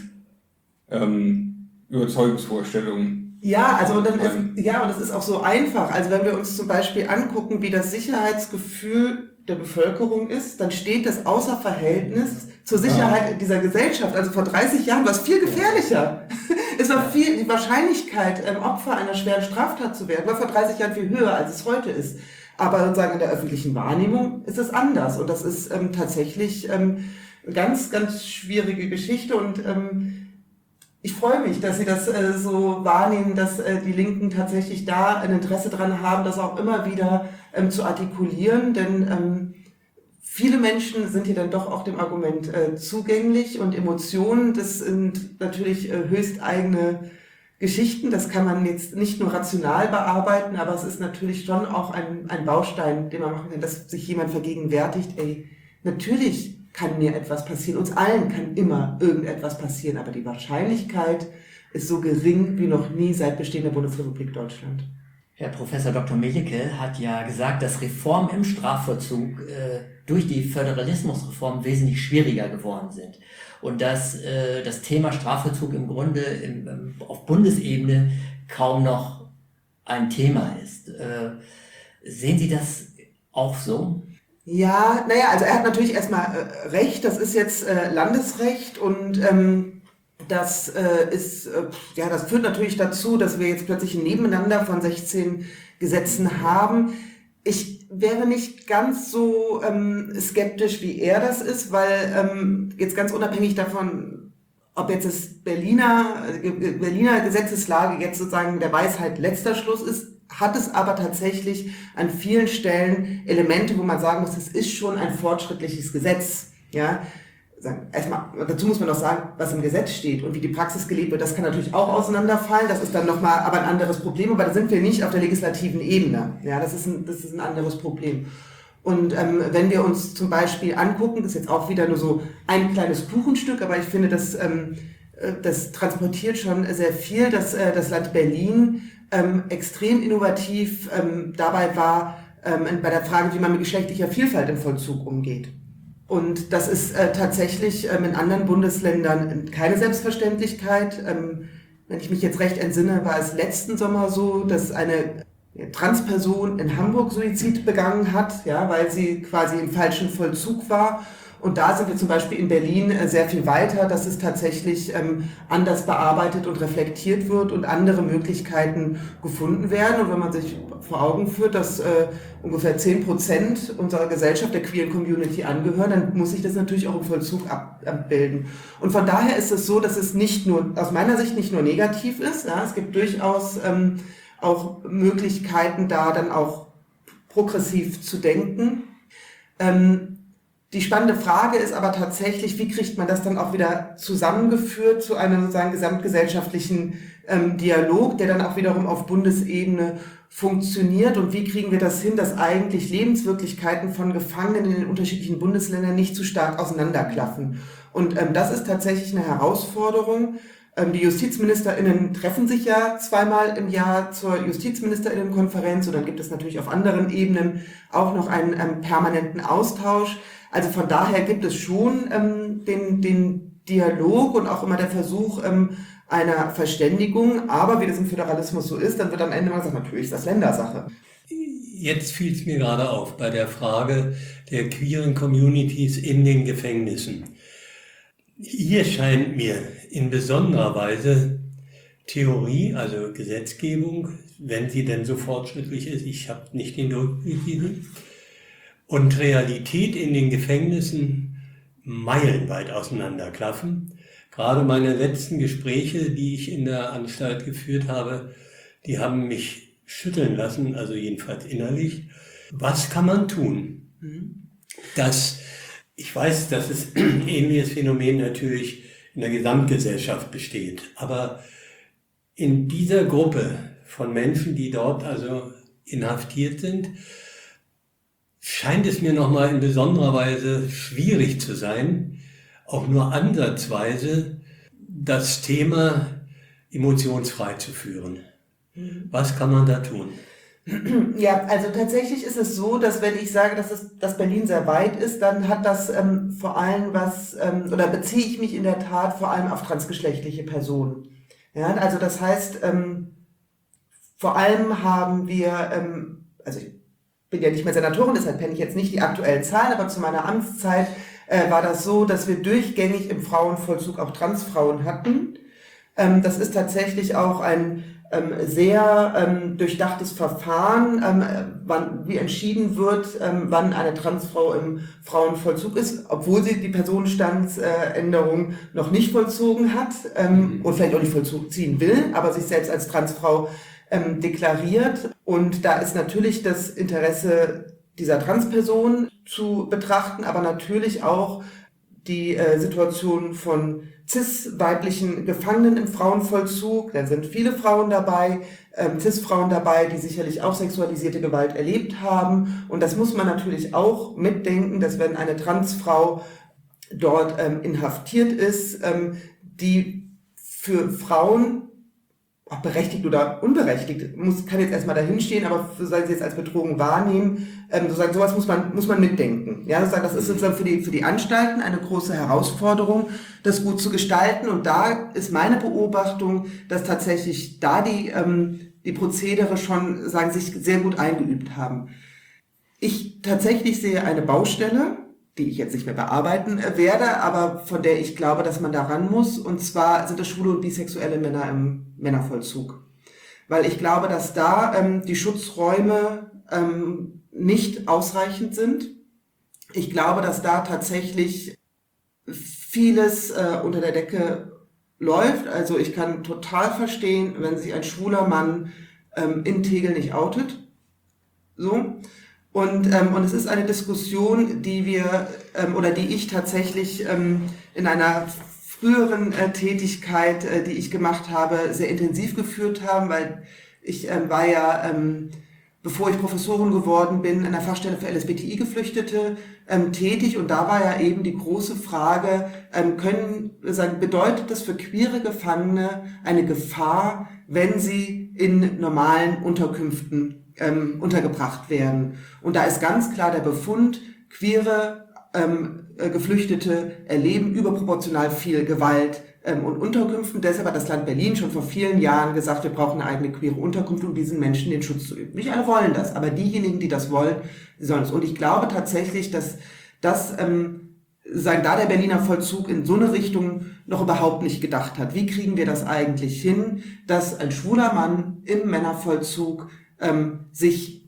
Überzeugungsvorstellungen. Ja, und das ist auch so einfach. Also wenn wir uns zum Beispiel angucken, wie das Sicherheitsgefühl der Bevölkerung ist, dann steht das außer Verhältnis zur Sicherheit dieser Gesellschaft. Also vor 30 Jahren war es viel gefährlicher. Es war die Wahrscheinlichkeit, Opfer einer schweren Straftat zu werden, war vor 30 Jahren viel höher, als es heute ist. Aber sozusagen in der öffentlichen Wahrnehmung ist es anders. Und das ist tatsächlich ganz, ganz schwierige Geschichte und ich freue mich, dass Sie das so wahrnehmen, dass die Linken tatsächlich da ein Interesse dran haben, das auch immer wieder zu artikulieren, denn viele Menschen sind hier dann doch auch dem Argument zugänglich und Emotionen, das sind natürlich höchst eigene Geschichten, das kann man jetzt nicht nur rational bearbeiten, aber es ist natürlich schon auch ein Baustein, den man machen kann, dass sich jemand vergegenwärtigt, natürlich kann mir etwas passieren. Uns allen kann immer irgendetwas passieren, aber die Wahrscheinlichkeit ist so gering wie noch nie seit Bestehen der Bundesrepublik Deutschland. Herr Professor Dr. Melicke hat ja gesagt, dass Reformen im Strafvollzug durch die Föderalismusreform wesentlich schwieriger geworden sind und dass das Thema Strafvollzug im Grunde auf Bundesebene kaum noch ein Thema ist. Sehen Sie das auch so? Ja, also er hat natürlich erstmal Recht, das ist jetzt Landesrecht und das führt natürlich dazu, dass wir jetzt plötzlich ein Nebeneinander von 16 Gesetzen haben. Ich wäre nicht ganz so skeptisch, wie er das ist, weil jetzt ganz unabhängig davon, ob jetzt das Berliner Gesetzeslage jetzt sozusagen der Weisheit letzter Schluss ist, hat es aber tatsächlich an vielen Stellen Elemente, wo man sagen muss, es ist schon ein fortschrittliches Gesetz. Ja, erstmal, dazu muss man noch sagen, was im Gesetz steht und wie die Praxis gelebt wird, das kann natürlich auch auseinanderfallen. Das ist dann nochmal aber ein anderes Problem, aber da sind wir nicht auf der legislativen Ebene. Ja, das ist ein anderes Problem. Und wenn wir uns zum Beispiel angucken, das ist jetzt auch wieder nur so ein kleines Kuchenstück, aber ich finde, das transportiert schon sehr viel, dass das Land Berlin extrem innovativ dabei war, bei der Frage, wie man mit geschlechtlicher Vielfalt im Vollzug umgeht. Und das ist tatsächlich in anderen Bundesländern keine Selbstverständlichkeit. Wenn ich mich jetzt recht entsinne, war es letzten Sommer so, dass eine Transperson in Hamburg Suizid begangen hat, ja, weil sie quasi im falschen Vollzug war. Und da sind wir zum Beispiel in Berlin sehr viel weiter, dass es tatsächlich anders bearbeitet und reflektiert wird und andere Möglichkeiten gefunden werden. Und wenn man sich vor Augen führt, dass ungefähr 10% unserer Gesellschaft der queeren Community angehören, dann muss sich das natürlich auch im Vollzug abbilden. Und von daher ist es so, dass es nicht nur, aus meiner Sicht nicht nur negativ ist. Ja, es gibt durchaus auch Möglichkeiten, da dann auch progressiv zu denken. Die spannende Frage ist aber tatsächlich, wie kriegt man das dann auch wieder zusammengeführt zu einem sozusagen gesamtgesellschaftlichen Dialog, der dann auch wiederum auf Bundesebene funktioniert, und wie kriegen wir das hin, dass eigentlich Lebenswirklichkeiten von Gefangenen in den unterschiedlichen Bundesländern nicht zu stark auseinanderklaffen. Und das ist tatsächlich eine Herausforderung. Die JustizministerInnen treffen sich ja zweimal im Jahr zur JustizministerInnenkonferenz, und dann gibt es natürlich auf anderen Ebenen auch noch einen permanenten Austausch. Also von daher gibt es schon den Dialog und auch immer der Versuch einer Verständigung, aber wie das im Föderalismus so ist, dann wird am Ende mal gesagt, natürlich ist das Ländersache. Jetzt fiel es mir gerade auf bei der Frage der queeren Communities in den Gefängnissen. Hier scheint mir in besonderer Weise Theorie, also Gesetzgebung, wenn sie denn so fortschrittlich ist, ich habe nicht den Durchblick, und Realität in den Gefängnissen meilenweit auseinanderklaffen. Gerade meine letzten Gespräche, die ich in der Anstalt geführt habe, die haben mich schütteln lassen, also jedenfalls innerlich. Was kann man tun? Ich weiß, dass es ein ähnliches Phänomen natürlich in der Gesamtgesellschaft besteht, aber in dieser Gruppe von Menschen, die dort also inhaftiert sind, scheint es mir nochmal in besonderer Weise schwierig zu sein, auch nur ansatzweise das Thema emotionsfrei zu führen. Was kann man da tun? Ja, also tatsächlich ist es so, dass wenn ich sage, dass Berlin sehr weit ist, dann hat das vor allem oder beziehe ich mich in der Tat vor allem auf transgeschlechtliche Personen. Ja, also das heißt, vor allem haben wir, also ich bin ja nicht mehr Senatorin, deshalb kenne ich jetzt nicht die aktuellen Zahlen, aber zu meiner Amtszeit war das so, dass wir durchgängig im Frauenvollzug auch Transfrauen hatten. Das ist tatsächlich auch ein sehr durchdachtes Verfahren, wie entschieden wird, wann eine Transfrau im Frauenvollzug ist, obwohl sie die Personenstandsänderung noch nicht vollzogen hat und vielleicht auch nicht vollziehen will, aber sich selbst als Transfrau deklariert. Und da ist natürlich das Interesse dieser Transperson zu betrachten, aber natürlich auch die Situation von cis-weiblichen Gefangenen im Frauenvollzug. Da sind viele Frauen dabei, cis-Frauen dabei, die sicherlich auch sexualisierte Gewalt erlebt haben. Und das muss man natürlich auch mitdenken, dass wenn eine Transfrau dort inhaftiert ist, die für Frauen, ob berechtigt oder unberechtigt, kann jetzt erstmal dahinstehen, aber soll sie jetzt als Bedrohung wahrnehmen, sozusagen sowas muss man mitdenken. Ja, sozusagen, das ist sozusagen für die Anstalten eine große Herausforderung, das gut zu gestalten. Und da ist meine Beobachtung, dass tatsächlich da die Prozedere schon, sagen, sich sehr gut eingeübt haben. Ich tatsächlich sehe eine Baustelle, die ich jetzt nicht mehr bearbeiten werde, aber von der ich glaube, dass man da ran muss. Und zwar sind das schwule und bisexuelle Männer im Männervollzug. Weil ich glaube, dass da die Schutzräume nicht ausreichend sind. Ich glaube, dass da tatsächlich vieles unter der Decke läuft. Also ich kann total verstehen, wenn sich ein schwuler Mann in Tegel nicht outet. So. Und es ist eine Diskussion, die die ich tatsächlich in einer früheren Tätigkeit, die ich gemacht habe, sehr intensiv geführt haben, weil ich war ja, bevor ich Professorin geworden bin, in der Fachstelle für LSBTI-Geflüchtete tätig, und da war ja eben die große Frage, bedeutet das für queere Gefangene eine Gefahr, wenn sie in normalen Unterkünften untergebracht werden? Und da ist ganz klar der Befund, queere Geflüchtete erleben überproportional viel Gewalt und Unterkünften. Deshalb hat das Land Berlin schon vor vielen Jahren gesagt, wir brauchen eine eigene queere Unterkunft, um diesen Menschen den Schutz zu üben. Nicht alle wollen das, aber diejenigen, die das wollen, die sollen es. Und ich glaube tatsächlich, dass da der Berliner Vollzug in so eine Richtung noch überhaupt nicht gedacht hat. Wie kriegen wir das eigentlich hin, dass ein schwuler Mann im Männervollzug sich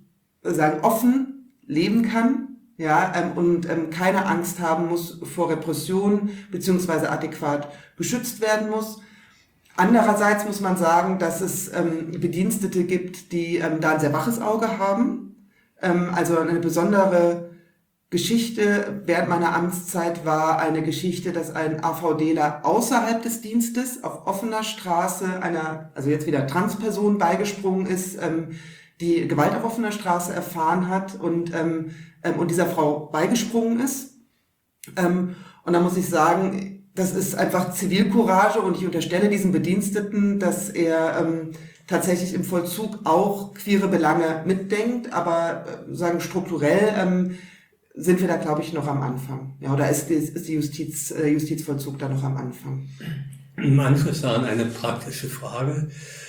offen leben kann, ja, und keine Angst haben muss vor Repression beziehungsweise adäquat geschützt werden muss. Andererseits muss man sagen, dass es Bedienstete gibt, die da ein sehr waches Auge haben. Also eine besondere Geschichte während meiner Amtszeit war eine Geschichte, dass ein AVDler außerhalb des Dienstes auf offener Straße also jetzt wieder Transperson beigesprungen ist, die Gewalt auf offener Straße erfahren hat und dieser Frau beigesprungen ist. Und da muss ich sagen, das ist einfach Zivilcourage, und ich unterstelle diesem Bediensteten, dass er tatsächlich im Vollzug auch queere Belange mitdenkt, aber strukturell sind wir da, glaube ich, noch am Anfang. Ja, oder ist die Justizvollzug da noch am Anfang? Im Anschluss daran eine praktische Frage.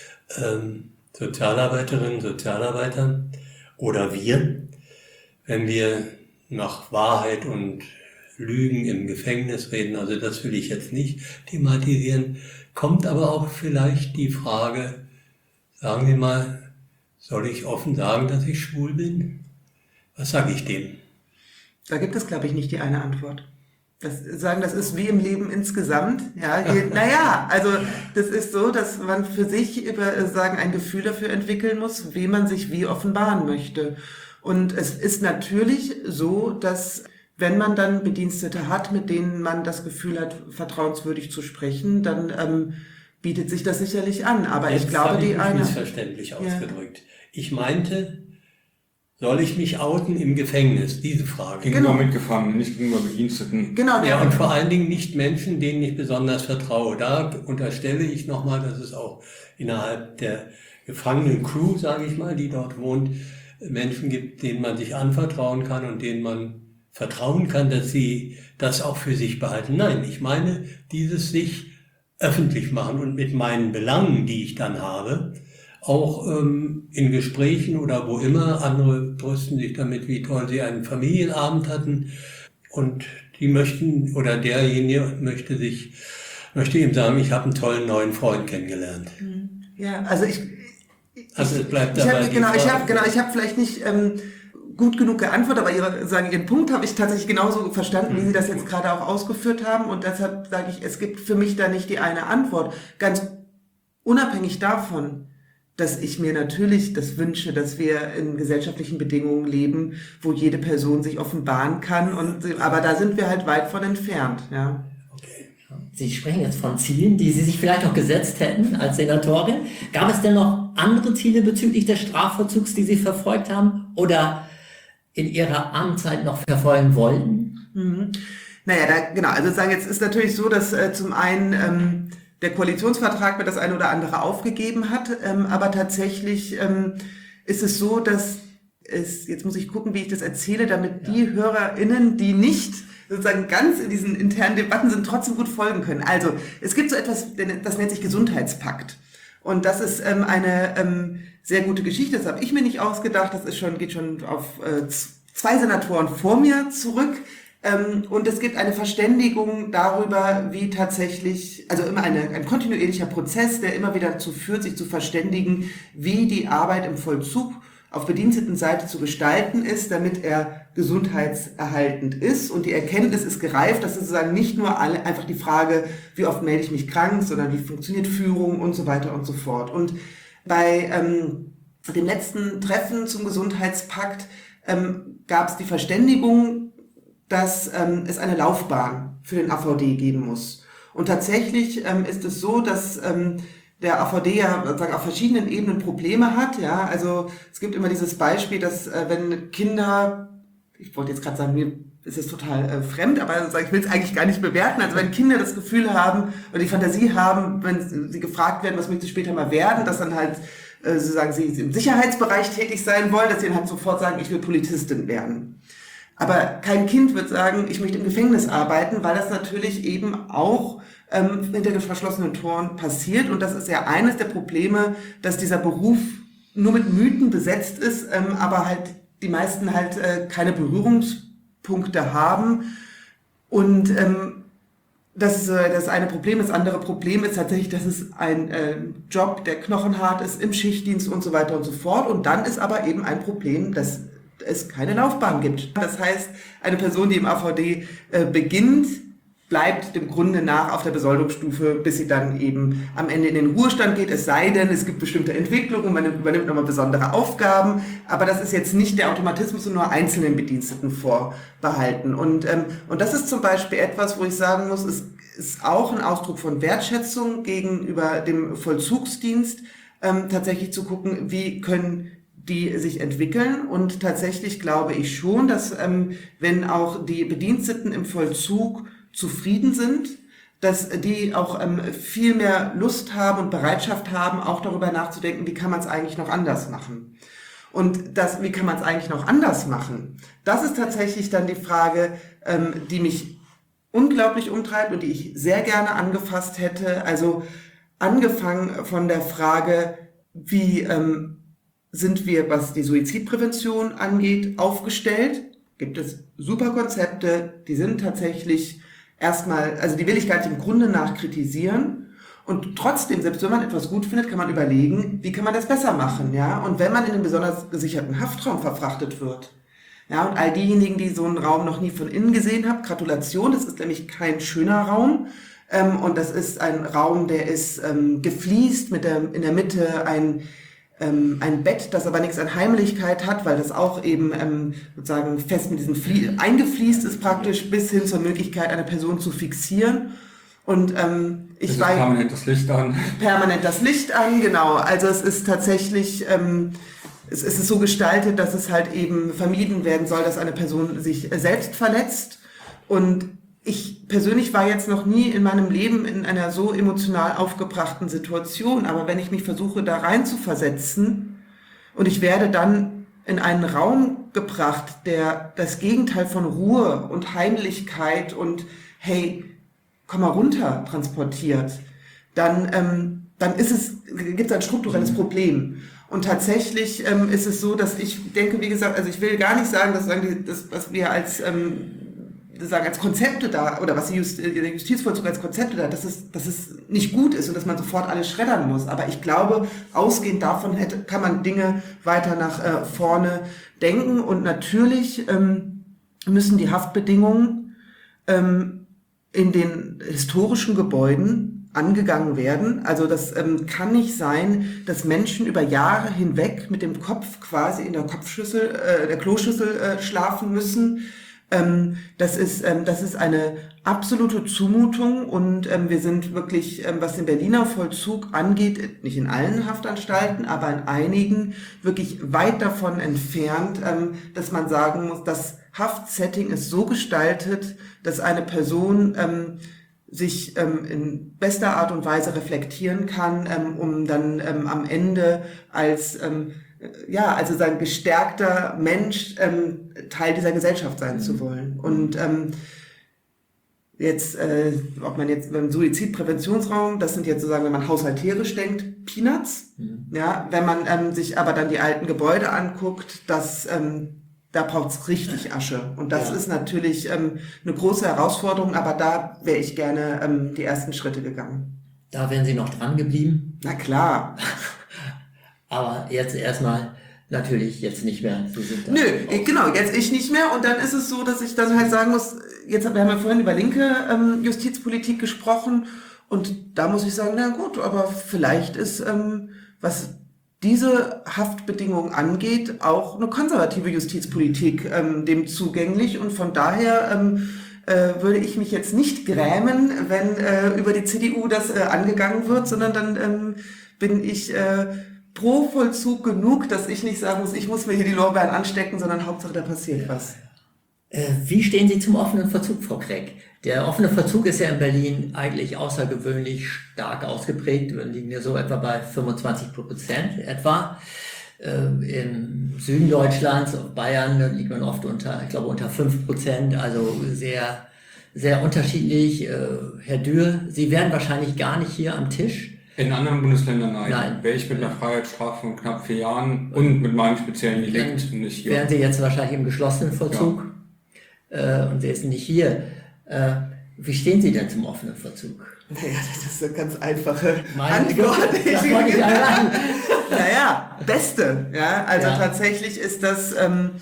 Sozialarbeiterinnen, Sozialarbeiter oder wir, wenn wir nach Wahrheit und Lügen im Gefängnis reden, also das will ich jetzt nicht thematisieren, kommt aber auch vielleicht die Frage, sagen wir mal, soll ich offen sagen, dass ich schwul bin? Was sage ich dem? Da gibt es, glaube ich, nicht die eine Antwort. Das ist wie im Leben insgesamt. Ja, also das ist so, dass man für sich ein Gefühl dafür entwickeln muss, wem man sich wie offenbaren möchte. Und es ist natürlich so, dass wenn man dann Bedienstete hat, mit denen man das Gefühl hat, vertrauenswürdig zu sprechen, dann bietet sich das sicherlich an. Aber jetzt ich glaube, die eine... missverständlich ausgedrückt. Ich meinte, soll ich mich outen im Gefängnis? Diese Frage. Gegenüber Mitgefangenen, nicht gegenüber Bediensteten. Genau. Ja, und vor allen Dingen nicht Menschen, denen ich besonders vertraue. Da unterstelle ich nochmal, dass es auch innerhalb der Gefangenen-Crew, sage ich mal, die dort wohnt, Menschen gibt, denen man sich anvertrauen kann und denen man vertrauen kann, dass sie das auch für sich behalten. Nein, ich meine, dieses sich öffentlich machen und mit meinen Belangen, die ich dann habe, auch in Gesprächen oder wo immer, andere trösten sich damit, wie toll sie einen Familienabend hatten, und die möchten, oder derjenige möchte ihm sagen, ich habe einen tollen neuen Freund kennengelernt. Ja, also es bleibt dabei. Ich habe vielleicht nicht gut genug geantwortet, aber Ihren Punkt habe ich tatsächlich genauso verstanden, wie Sie das jetzt gerade auch ausgeführt haben, und deshalb sage ich, es gibt für mich da nicht die eine Antwort. Ganz unabhängig davon, dass ich mir natürlich das wünsche, dass wir in gesellschaftlichen Bedingungen leben, wo jede Person sich offenbaren kann, aber da sind wir halt weit von entfernt, ja. Okay. Sie sprechen jetzt von Zielen, die Sie sich vielleicht auch gesetzt hätten als Senatorin. Gab es denn noch andere Ziele bezüglich des Strafvollzugs, die Sie verfolgt haben oder in Ihrer Amtszeit noch verfolgen wollten? Jetzt ist natürlich so, dass zum einen der Koalitionsvertrag mir das eine oder andere aufgegeben hat, aber tatsächlich ist es so, dass jetzt muss ich gucken, wie ich das erzähle, damit die HörerInnen, die nicht sozusagen ganz in diesen internen Debatten sind, trotzdem gut folgen können. Also, es gibt so etwas, das nennt sich Gesundheitspakt. Und das ist eine sehr gute Geschichte, das habe ich mir nicht ausgedacht, geht schon auf 2 Senatoren vor mir zurück. Und es gibt eine Verständigung darüber, wie tatsächlich, also immer ein kontinuierlicher Prozess, der immer wieder dazu führt, sich zu verständigen, wie die Arbeit im Vollzug auf Bedienstetenseite zu gestalten ist, damit er gesundheitserhaltend ist. Und die Erkenntnis ist gereift, dass sozusagen nicht nur einfach die Frage, wie oft melde ich mich krank, sondern wie funktioniert Führung und so weiter und so fort. Und bei dem letzten Treffen zum Gesundheitspakt gab es die Verständigung, dass es eine Laufbahn für den AVD geben muss. Und tatsächlich ist es so, dass der AVD ja sozusagen auf verschiedenen Ebenen Probleme hat. Ja, also es gibt immer dieses Beispiel, dass wenn Kinder, ich wollte jetzt gerade sagen, mir ist es total fremd, aber ich will es eigentlich gar nicht bewerten. Also wenn Kinder das Gefühl haben oder die Fantasie haben, wenn sie gefragt werden, was möchtest du später mal werden, dass dann halt sozusagen sie im Sicherheitsbereich tätig sein wollen, dass sie dann halt sofort sagen, ich will Polizistin werden. Aber kein Kind wird sagen, ich möchte im Gefängnis arbeiten, weil das natürlich eben auch hinter den verschlossenen Toren passiert. Und das ist ja eines der Probleme, dass dieser Beruf nur mit Mythen besetzt ist, aber halt die meisten halt keine Berührungspunkte haben. Und das ist das eine Problem. Das andere Problem ist tatsächlich, dass es ein Job, der knochenhart ist, im Schichtdienst und so weiter und so fort. Und dann ist aber eben ein Problem, dass es keine Laufbahn gibt. Das heißt, eine Person, die im AVD beginnt, bleibt dem Grunde nach auf der Besoldungsstufe, bis sie dann eben am Ende in den Ruhestand geht, es sei denn, es gibt bestimmte Entwicklungen, man übernimmt nochmal besondere Aufgaben, aber das ist jetzt nicht der Automatismus und nur einzelnen Bediensteten vorbehalten. Und das ist zum Beispiel etwas, wo ich sagen muss, es ist auch ein Ausdruck von Wertschätzung gegenüber dem Vollzugsdienst, tatsächlich zu gucken, wie können die sich entwickeln. Und tatsächlich glaube ich schon, dass wenn auch die Bediensteten im Vollzug zufrieden sind, dass die auch viel mehr Lust haben und Bereitschaft haben, auch darüber nachzudenken, wie kann man es eigentlich noch anders machen. Und wie kann man es eigentlich noch anders machen? Das ist tatsächlich dann die Frage, die mich unglaublich umtreibt und die ich sehr gerne angefasst hätte. Also angefangen von der Frage, wie sind wir, was die Suizidprävention angeht, aufgestellt? Gibt es super Konzepte, die sind tatsächlich erstmal, also die will ich gar nicht im Grunde nach kritisieren. Und trotzdem, selbst wenn man etwas gut findet, kann man überlegen, wie kann man das besser machen, ja? Und wenn man in einen besonders gesicherten Haftraum verfrachtet wird, ja, und all diejenigen, die so einen Raum noch nie von innen gesehen haben, Gratulation, das ist nämlich kein schöner Raum. Und das ist ein Raum, der ist gefliest, in der Mitte ein Bett, das aber nichts an Heimlichkeit hat, weil das auch eben sozusagen fest mit diesem eingefliest ist praktisch, bis hin zur Möglichkeit, eine Person zu fixieren. Und ich weiß permanent das Licht an. Permanent das Licht an, genau. Also es ist tatsächlich, es ist so gestaltet, dass es halt eben vermieden werden soll, dass eine Person sich selbst verletzt. Und ich persönlich war jetzt noch nie in meinem Leben in einer so emotional aufgebrachten Situation, aber wenn ich mich versuche, da rein zu versetzen und ich werde dann in einen Raum gebracht, der das Gegenteil von Ruhe und Heimlichkeit und hey, komm mal runter transportiert, dann gibt es ein strukturelles Problem. Und tatsächlich ist es so, dass ich denke, wie gesagt, also ich will gar nicht sagen, dass das, was wir als Konzepte da, oder was der Justizvollzug als Konzepte da, dass es nicht gut ist und dass man sofort alles schreddern muss. Aber ich glaube, ausgehend davon kann man Dinge weiter nach vorne denken. Und natürlich müssen die Haftbedingungen in den historischen Gebäuden angegangen werden. Also das kann nicht sein, dass Menschen über Jahre hinweg mit dem Kopf quasi in der Kloschüssel schlafen müssen. Das ist eine absolute Zumutung und wir sind wirklich, was den Berliner Vollzug angeht, nicht in allen Haftanstalten, aber in einigen wirklich weit davon entfernt, dass man sagen muss, das Haftsetting ist so gestaltet, dass eine Person sich in bester Art und Weise reflektieren kann, um dann am Ende als also sein gestärkter Mensch Teil dieser Gesellschaft sein zu wollen. Und ob man jetzt beim Suizidpräventionsraum, das sind jetzt sozusagen, wenn man haushalterisch denkt, Peanuts. Ja, wenn man sich aber dann die alten Gebäude anguckt, da braucht's richtig Asche. Und das ist natürlich eine große Herausforderung, aber da wäre ich gerne die ersten Schritte gegangen. Da wären Sie noch dran geblieben? Na klar. Aber jetzt erstmal natürlich jetzt nicht mehr. Sie sind da Nö, raus. genau, jetzt ich nicht mehr. Und dann ist es so, dass ich dann halt sagen muss, wir haben ja vorhin über linke Justizpolitik gesprochen. Und da muss ich sagen, na gut, aber vielleicht ist, was diese Haftbedingungen angeht, auch eine konservative Justizpolitik dem zugänglich. Und von daher würde ich mich jetzt nicht grämen, wenn über die CDU das angegangen wird, sondern dann bin ich pro Vollzug genug, dass ich nicht sagen muss, ich muss mir hier die Lorbeeren anstecken, sondern Hauptsache da passiert was. Wie stehen Sie zum offenen Vollzug, Frau Kreck? Der offene Vollzug ist ja in Berlin eigentlich außergewöhnlich stark ausgeprägt. Wir liegen ja so etwa bei 25% etwa. Im Süden Deutschlands, auf Bayern, da liegt man oft unter 5%, also sehr, sehr unterschiedlich. Herr Dürr, Sie wären wahrscheinlich gar nicht hier am Tisch. In anderen Bundesländern nein. Nein. Wäre ich mit einer Freiheitsstrafe von knapp 4 Jahren und mit meinem speziellen Delikt nicht hier. Wären Sie jetzt wahrscheinlich im geschlossenen Vollzug und Sie sind nicht hier. Wie stehen Sie denn zum offenen Vollzug? Naja, das ist eine ganz einfache Meine Antwort. Güte, das wollte ich einladen. Naja, beste. Ja, also Ja. tatsächlich ist das,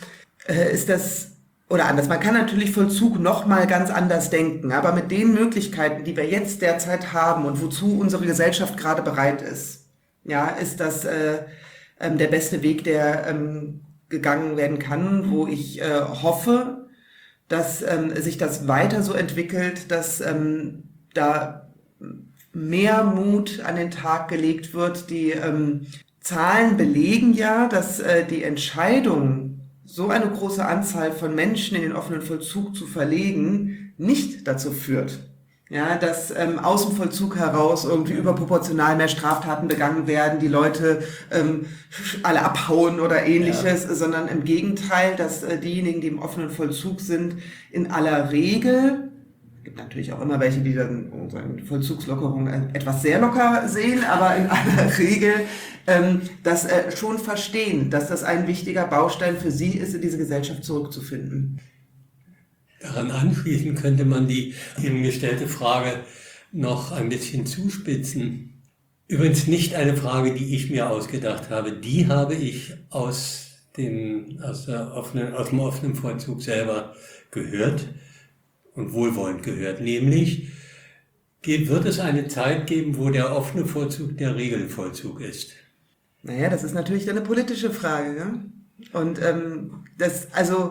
oder anders. Man kann natürlich Vollzug noch mal ganz anders denken, aber mit den Möglichkeiten, die wir jetzt derzeit haben und wozu unsere Gesellschaft gerade bereit ist, ja, ist das der beste Weg, der gegangen werden kann, wo ich hoffe, dass sich das weiter so entwickelt, dass da mehr Mut an den Tag gelegt wird. Die Zahlen belegen ja, dass die Entscheidung, so eine große Anzahl von Menschen in den offenen Vollzug zu verlegen, nicht dazu führt, ja, dass aus dem Vollzug heraus irgendwie überproportional mehr Straftaten begangen werden, die Leute alle abhauen oder ähnliches, sondern im Gegenteil, dass diejenigen, die im offenen Vollzug sind, in aller Regel, gibt natürlich auch immer welche, die dann unsere Vollzugslockerung etwas sehr locker sehen, aber in aller Regel das schon verstehen, dass das ein wichtiger Baustein für sie ist, in diese Gesellschaft zurückzufinden. Daran anschließend könnte man die eben gestellte Frage noch ein bisschen zuspitzen. Übrigens nicht eine Frage, die ich mir ausgedacht habe. Die habe ich aus dem offenen Vollzug selber gehört und wohlwollend gehört. Nämlich, wird es eine Zeit geben, wo der offene Vollzug der Regelvollzug ist? Naja, das ist natürlich eine politische Frage. Ja? Und das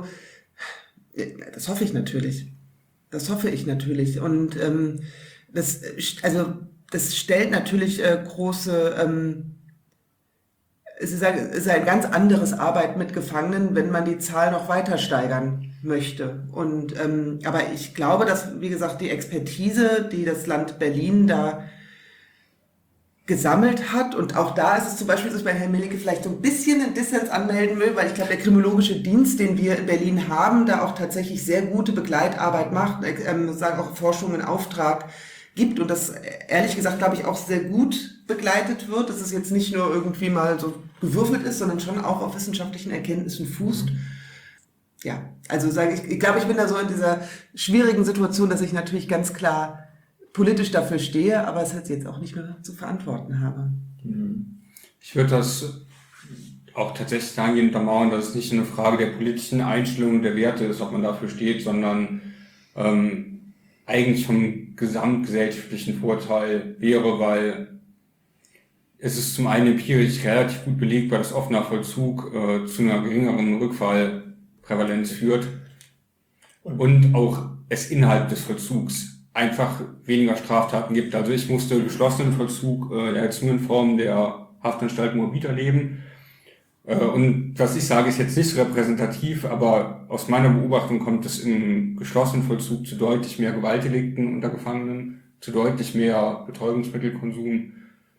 hoffe ich natürlich. Das hoffe ich natürlich. Und das stellt natürlich große, es ist ein ganz anderes Arbeit mit Gefangenen, wenn man die Zahl noch weiter steigern möchte. Und aber ich glaube, dass, wie gesagt, die Expertise, die das Land Berlin da gesammelt hat, und auch da ist es zum Beispiel, dass ich bei Herrn Mielicke vielleicht so ein bisschen einen Dissens anmelden will, weil ich glaube, der kriminologische Dienst, den wir in Berlin haben, da auch tatsächlich sehr gute Begleitarbeit macht, sagen auch Forschung in Auftrag gibt und das ehrlich gesagt, glaube ich, auch sehr gut begleitet wird, dass es jetzt nicht nur irgendwie mal so gewürfelt ist, sondern schon auch auf wissenschaftlichen Erkenntnissen fußt. Ja, also sage ich glaube, ich bin da so in dieser schwierigen Situation, dass ich natürlich ganz klar politisch dafür stehe, aber es jetzt auch nicht mehr zu verantworten habe. Ich würde das auch tatsächlich dahingehend untermauern, dass es nicht eine Frage der politischen Einstellung der Werte ist, ob man dafür steht, sondern eigentlich vom gesamtgesellschaftlichen Vorteil wäre, weil es ist zum einen empirisch relativ gut belegbar, dass offener Vollzug zu einer geringeren Rückfallprävalenz führt und auch es innerhalb des Vollzugs einfach weniger Straftaten gibt. Also ich musste geschlossenen Vollzug jetzt nur in Form der Haftanstalt Moabit erleben. Und was ich sage, ist jetzt nicht so repräsentativ, aber aus meiner Beobachtung kommt es im geschlossenen Vollzug zu deutlich mehr Gewaltdelikten unter Gefangenen, zu deutlich mehr Betäubungsmittelkonsum.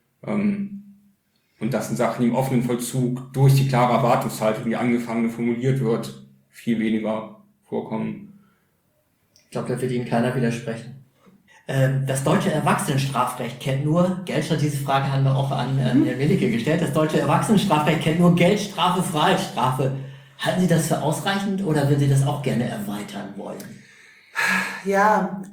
Und das sind Sachen, die im offenen Vollzug durch die klare Erwartungshaltung, die an Gefangene formuliert wird, viel weniger vorkommen. Ich glaube, da wird Ihnen keiner widersprechen. Das deutsche Erwachsenenstrafrecht kennt nur, diese Frage haben wir auch an Herrn Mielicke gestellt, das deutsche Erwachsenenstrafrecht kennt nur Geldstrafe, Freiheitsstrafe. Halten Sie das für ausreichend oder würden Sie das auch gerne erweitern wollen? Ja,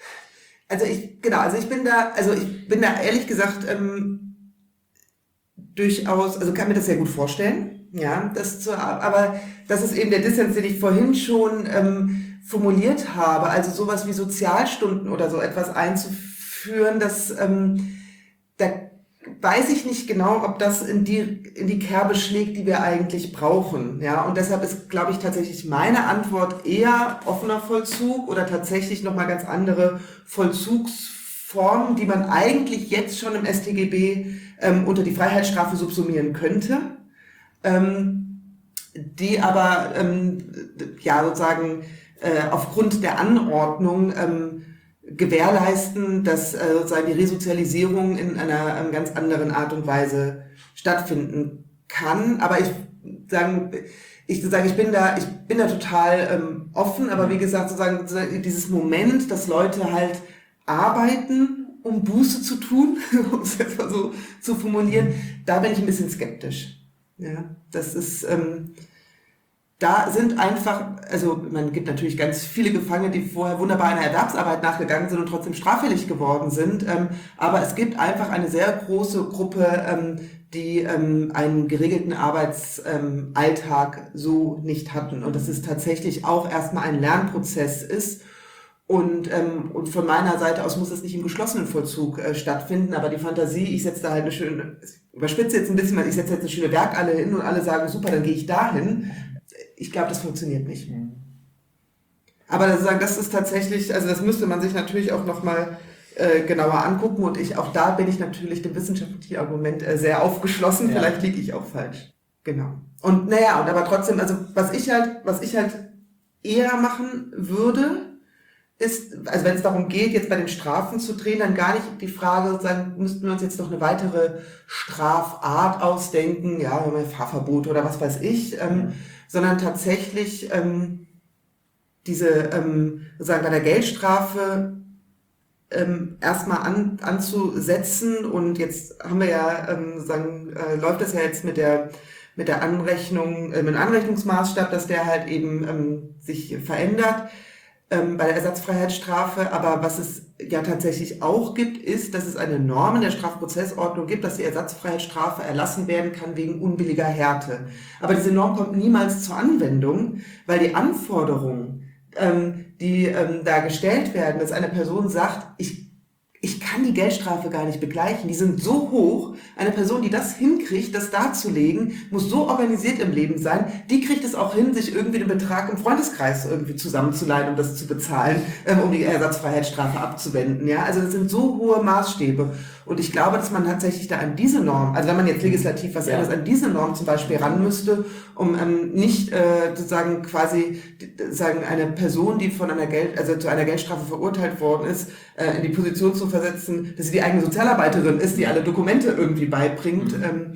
ich bin da ehrlich gesagt durchaus, also kann mir das sehr gut vorstellen, ja, aber das ist eben der Dissens, den ich vorhin schon formuliert habe, also sowas wie Sozialstunden oder so etwas einzuführen, da weiß ich nicht genau, ob das in die Kerbe schlägt, die wir eigentlich brauchen, ja, und deshalb ist, glaube ich, tatsächlich meine Antwort eher offener Vollzug oder tatsächlich nochmal ganz andere Vollzugsformen, die man eigentlich jetzt schon im StGB unter die Freiheitsstrafe subsumieren könnte, die aber ja sozusagen aufgrund der Anordnung gewährleisten, dass sozusagen die Resozialisierung in einer ganz anderen Art und Weise stattfinden kann. Aber ich bin da total offen, aber wie gesagt, sozusagen dieses Moment, dass Leute halt arbeiten, um Buße zu tun, um es jetzt mal so zu formulieren, da bin ich ein bisschen skeptisch. Ja, das ist, da sind einfach, also man gibt natürlich ganz viele Gefangene, die vorher wunderbar einer Erwerbsarbeit nachgegangen sind und trotzdem straffällig geworden sind, aber es gibt einfach eine sehr große Gruppe, die einen geregelten Arbeitsalltag so nicht hatten und dass es tatsächlich auch erstmal ein Lernprozess ist. Und von meiner Seite aus muss es nicht im geschlossenen Vollzug stattfinden, aber die Fantasie, ich setze da halt eine schöne, ich überspitze jetzt ein bisschen, weil ich setze jetzt eine schöne Werkhalle hin und alle sagen, super, dann gehe ich dahin. Ich glaube, das funktioniert nicht. Aber das ist tatsächlich, also das müsste man sich natürlich auch nochmal genauer angucken und auch da bin ich natürlich dem wissenschaftlichen Argument sehr aufgeschlossen, ja. Vielleicht liege ich auch falsch. Genau. Und aber trotzdem, also was ich halt eher machen würde, ist, also wenn es darum geht, jetzt bei den Strafen zu drehen, dann gar nicht die Frage, sozusagen, müssten wir uns jetzt noch eine weitere Strafart ausdenken, ja, Fahrverbot oder was weiß ich, sondern tatsächlich sozusagen bei der Geldstrafe erstmal anzusetzen und jetzt haben wir ja läuft das ja jetzt mit der Anrechnung, mit dem Anrechnungsmaßstab, dass der halt eben sich verändert. Bei der Ersatzfreiheitsstrafe, aber was es ja tatsächlich auch gibt, ist, dass es eine Norm in der Strafprozessordnung gibt, dass die Ersatzfreiheitsstrafe erlassen werden kann wegen unbilliger Härte. Aber diese Norm kommt niemals zur Anwendung, weil die Anforderungen, die da gestellt werden, dass eine Person sagt, ich kann die Geldstrafe gar nicht begleichen, die sind so hoch, eine Person, die das hinkriegt, das darzulegen, muss so organisiert im Leben sein, die kriegt es auch hin, sich irgendwie den Betrag im Freundeskreis irgendwie zusammenzuleihen, um das zu bezahlen, um die Ersatzfreiheitsstrafe abzuwenden. Ja, also das sind so hohe Maßstäbe. Und ich glaube, dass man tatsächlich da an diese Norm, also wenn man jetzt legislativ was ändert, an diese Norm zum Beispiel ran müsste, um nicht sozusagen quasi eine Person, die von zu einer Geldstrafe verurteilt worden ist, in die Position zu versetzen, dass sie die eigene Sozialarbeiterin ist, die alle Dokumente irgendwie beibringt.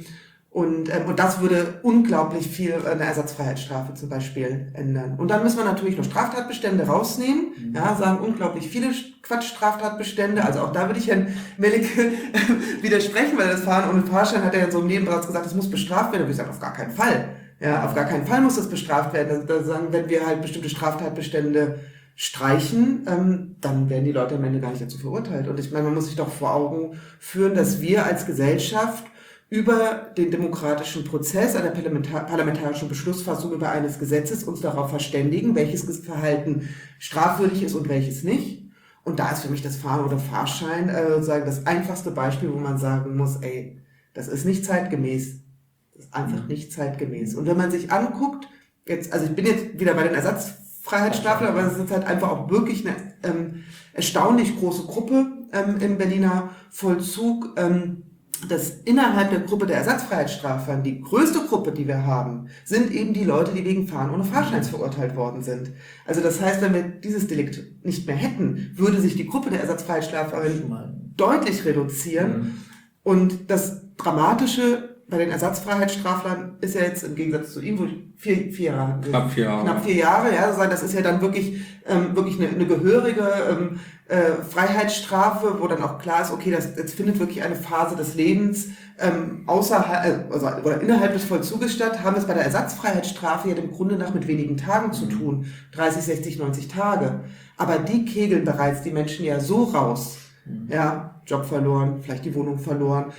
Und das würde unglaublich viel eine Ersatzfreiheitsstrafe zum Beispiel ändern. Und dann müssen wir natürlich noch Straftatbestände rausnehmen, ja, sagen unglaublich viele Quatsch-Straftatbestände. Also auch da würde ich Herrn Melicke widersprechen, weil das Fahren ohne Fahrschein hat er in so einem Nebensatz gesagt, das muss bestraft werden. Und ich sage, auf gar keinen Fall. Ja, auf gar keinen Fall muss das bestraft werden. Da sagen, wenn wir halt bestimmte Straftatbestände streichen, dann werden die Leute am Ende gar nicht dazu verurteilt. Und ich meine, man muss sich doch vor Augen führen, dass wir als Gesellschaft über den demokratischen Prozess einer parlamentarischen Beschlussfassung über eines Gesetzes uns darauf verständigen, welches Verhalten strafwürdig ist und welches nicht. Und da ist für mich das Fahren oder Fahrschein sozusagen das einfachste Beispiel, wo man sagen muss, das ist nicht zeitgemäß. Das ist einfach nicht zeitgemäß. Und wenn man sich anguckt, also ich bin jetzt wieder bei den Ersatzfreiheitsstrafen, aber es ist halt einfach auch wirklich eine erstaunlich große Gruppe im Berliner Vollzug, dass innerhalb der Gruppe der Ersatzfreiheitsstrafer die größte Gruppe, die wir haben, sind eben die Leute, die wegen Fahren ohne Fahrscheins verurteilt worden sind. Also das heißt, wenn wir dieses Delikt nicht mehr hätten, würde sich die Gruppe der Ersatzfreiheitsstrafer deutlich reduzieren. Und das Dramatische bei den Ersatzfreiheitsstraflern ist ja jetzt im Gegensatz zu ihm wohl 4 Jahre. Knapp 4 Jahre. Knapp 4 Jahre, ja. Das ist ja dann wirklich eine gehörige Freiheitsstrafe, wo dann auch klar ist, okay, jetzt findet wirklich eine Phase des Lebens außerhalb, oder innerhalb des Vollzuges statt, haben wir es bei der Ersatzfreiheitsstrafe ja im Grunde nach mit wenigen Tagen zu tun. 30, 60, 90 Tage. Aber die kegeln bereits die Menschen ja so raus. Ja, Job verloren, vielleicht die Wohnung verloren,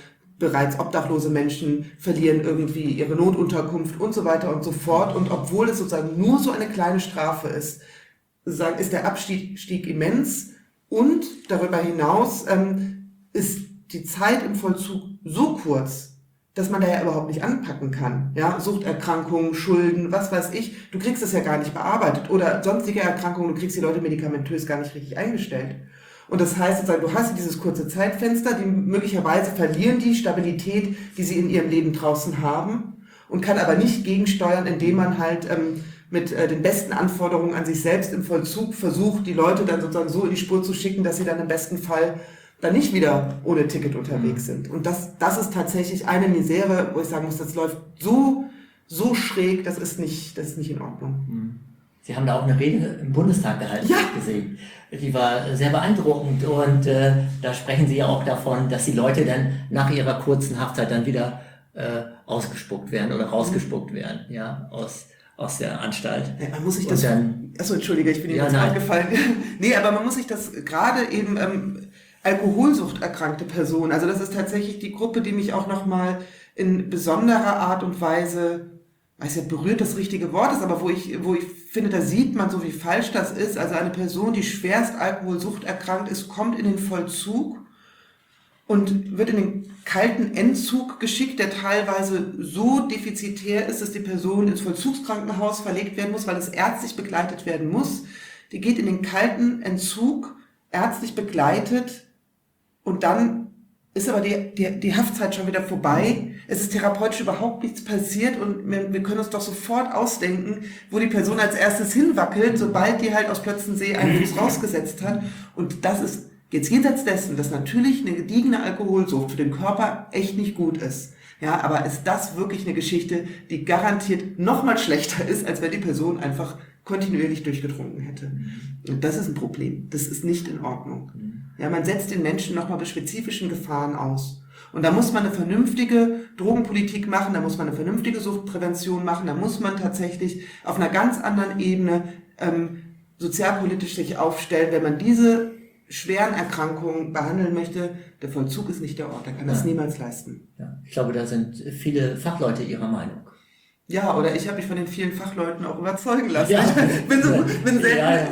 bereits obdachlose Menschen verlieren irgendwie ihre Notunterkunft und so weiter und so fort. Und obwohl es sozusagen nur so eine kleine Strafe ist, sozusagen ist der Abstieg immens und darüber hinaus ist die Zeit im Vollzug so kurz, dass man da ja überhaupt nicht anpacken kann. Ja, Suchterkrankungen, Schulden, was weiß ich. Du kriegst es ja gar nicht bearbeitet. Oder sonstige Erkrankungen, du kriegst die Leute medikamentös gar nicht richtig eingestellt. Und das heißt sozusagen, du hast dieses kurze Zeitfenster, die möglicherweise verlieren die Stabilität, die sie in ihrem Leben draußen haben und kann aber nicht gegensteuern, indem man halt mit den besten Anforderungen an sich selbst im Vollzug versucht, die Leute dann sozusagen so in die Spur zu schicken, dass sie dann im besten Fall dann nicht wieder ohne Ticket unterwegs sind. Und das ist tatsächlich eine Misere, wo ich sagen muss, das läuft so schräg, das ist nicht in Ordnung. Sie haben da auch eine Rede im Bundestag gehalten, Ja. gesehen. Die war sehr beeindruckend und da sprechen Sie ja auch davon, dass die Leute dann nach ihrer kurzen Haftzeit dann wieder ausgespuckt werden oder rausgespuckt werden, ja, aus der Anstalt. Ja, man muss sich Und das... dann- Achso, Entschuldige, ich bin Ihnen Ja, jetzt nein. eingefallen. Nee, aber man muss sich das gerade eben Alkoholsucht erkrankte Personen, also das ist tatsächlich die Gruppe, die mich auch nochmal in besonderer Art und Weise, weiß ja, berührt das richtige Wort ist, aber wo ich finde, da sieht man so, wie falsch das ist. Also eine Person, die schwerst Alkoholsucht erkrankt ist, kommt in den Vollzug und wird in den kalten Entzug geschickt, der teilweise so defizitär ist, dass die Person ins Vollzugskrankenhaus verlegt werden muss, weil es ärztlich begleitet werden muss. Die geht in den kalten Entzug, ärztlich begleitet, und dann ist aber die Haftzeit schon wieder vorbei. Es ist therapeutisch überhaupt nichts passiert und wir können uns doch sofort ausdenken, wo die Person als erstes hinwackelt, sobald die halt aus Plötzensee einen Fuß rausgesetzt hat. Und das ist jetzt jenseits dessen, dass natürlich eine gediegene Alkoholsucht für den Körper echt nicht gut ist. Ja, aber ist das wirklich eine Geschichte, die garantiert noch mal schlechter ist, als wenn die Person einfach kontinuierlich durchgetrunken hätte. Und das ist ein Problem. Das ist nicht in Ordnung. Ja, man setzt den Menschen nochmal bei spezifischen Gefahren aus. Und da muss man eine vernünftige Drogenpolitik machen, da muss man eine vernünftige Suchtprävention machen, da muss man tatsächlich auf einer ganz anderen Ebene sozialpolitisch sich aufstellen, wenn man diese schweren Erkrankungen behandeln möchte. Der Vollzug ist nicht der Ort, der kann das niemals leisten. Ja, ich glaube, da sind viele Fachleute Ihrer Meinung. Ja, oder ich habe mich von den vielen Fachleuten auch überzeugen lassen. Ja. Ich bin Ja.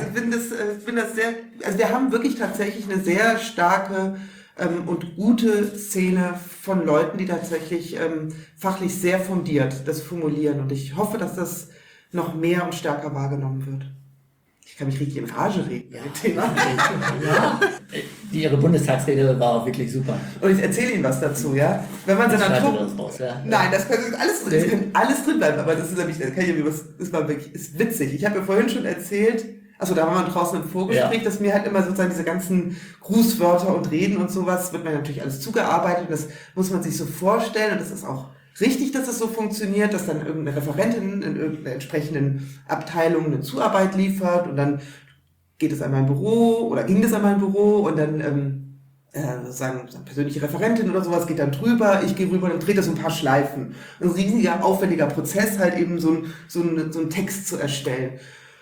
das sehr, also wir haben wirklich tatsächlich eine sehr starke und gute Szene von Leuten, die tatsächlich fachlich sehr fundiert das formulieren. Und ich hoffe, dass das noch mehr und stärker wahrgenommen wird. Ich kann mich richtig in Rage reden bei dem Thema. Ja, Ihre Bundestagsrede war auch wirklich super. Und ich erzähle Ihnen was dazu, ja. Wenn man Ich schneide Senatoren... das raus, ja. Nein, das kann alles drin bleiben, aber das ist nämlich, das kann ich irgendwie was, das war wirklich, ist witzig. Ich habe ja vorhin schon erzählt, also da waren wir draußen im Vorgespräch, dass mir halt immer sozusagen diese ganzen Grußwörter und Reden und sowas, wird mir natürlich alles zugearbeitet und das muss man sich so vorstellen und das ist auch richtig, dass es so funktioniert, dass dann irgendeine Referentin in irgendeiner entsprechenden Abteilung eine Zuarbeit liefert und dann geht es an mein Büro oder ging das an mein Büro und dann sozusagen persönliche Referentin oder sowas geht dann drüber, ich gehe rüber und dann dreht das so ein paar Schleifen. Ein riesiger, aufwendiger Prozess, halt eben so einen Text zu erstellen.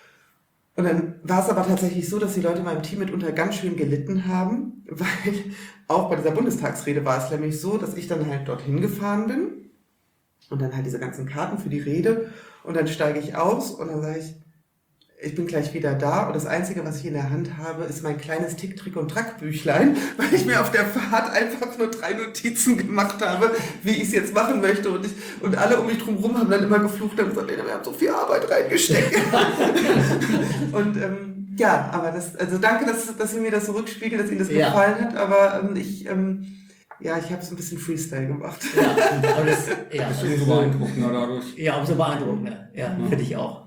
Und dann war es aber tatsächlich so, dass die Leute in meinem Team mitunter ganz schön gelitten haben, weil auch bei dieser Bundestagsrede war es nämlich so, dass ich dann halt dorthin gefahren bin und dann halt diese ganzen Karten für die Rede und dann steige ich aus und dann sage ich bin gleich wieder da und das Einzige, was ich in der Hand habe, ist mein kleines Tick, Trick und Track-Büchlein, weil ich mir auf der Fahrt einfach nur 3 Notizen gemacht habe, wie ich es jetzt machen möchte und alle um mich drum haben dann immer geflucht und gesagt, wir haben so viel Arbeit reingesteckt. Und ja, aber also danke, dass Sie mir das so rückspiegeln, dass Ihnen das gefallen hat, aber ich habe es ein bisschen Freestyle gemacht. Ja, aber das, Das ist umso beeindruckender dadurch. Ja, umso beeindruckender. Ja, finde ich auch.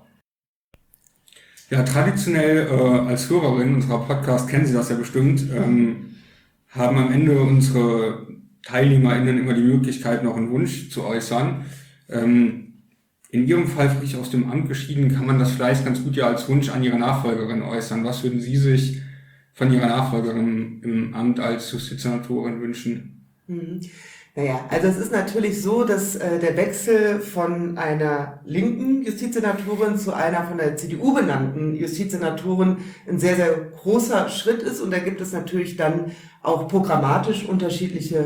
Ja, traditionell als Hörerin unserer Podcast kennen Sie das ja bestimmt, haben am Ende unsere TeilnehmerInnen immer die Möglichkeit, noch einen Wunsch zu äußern. In Ihrem Fall frisch aus dem Amt geschieden, kann man das vielleicht ganz gut ja als Wunsch an Ihre Nachfolgerin äußern. Was würden Sie sich von Ihrer Nachfolgerin im Amt als Justizsenatorin wünschen? Naja, also es ist natürlich so, dass der Wechsel von einer linken Justizsenatorin zu einer von der CDU benannten Justizsenatorin ein sehr, sehr großer Schritt ist und da gibt es natürlich dann auch programmatisch unterschiedliche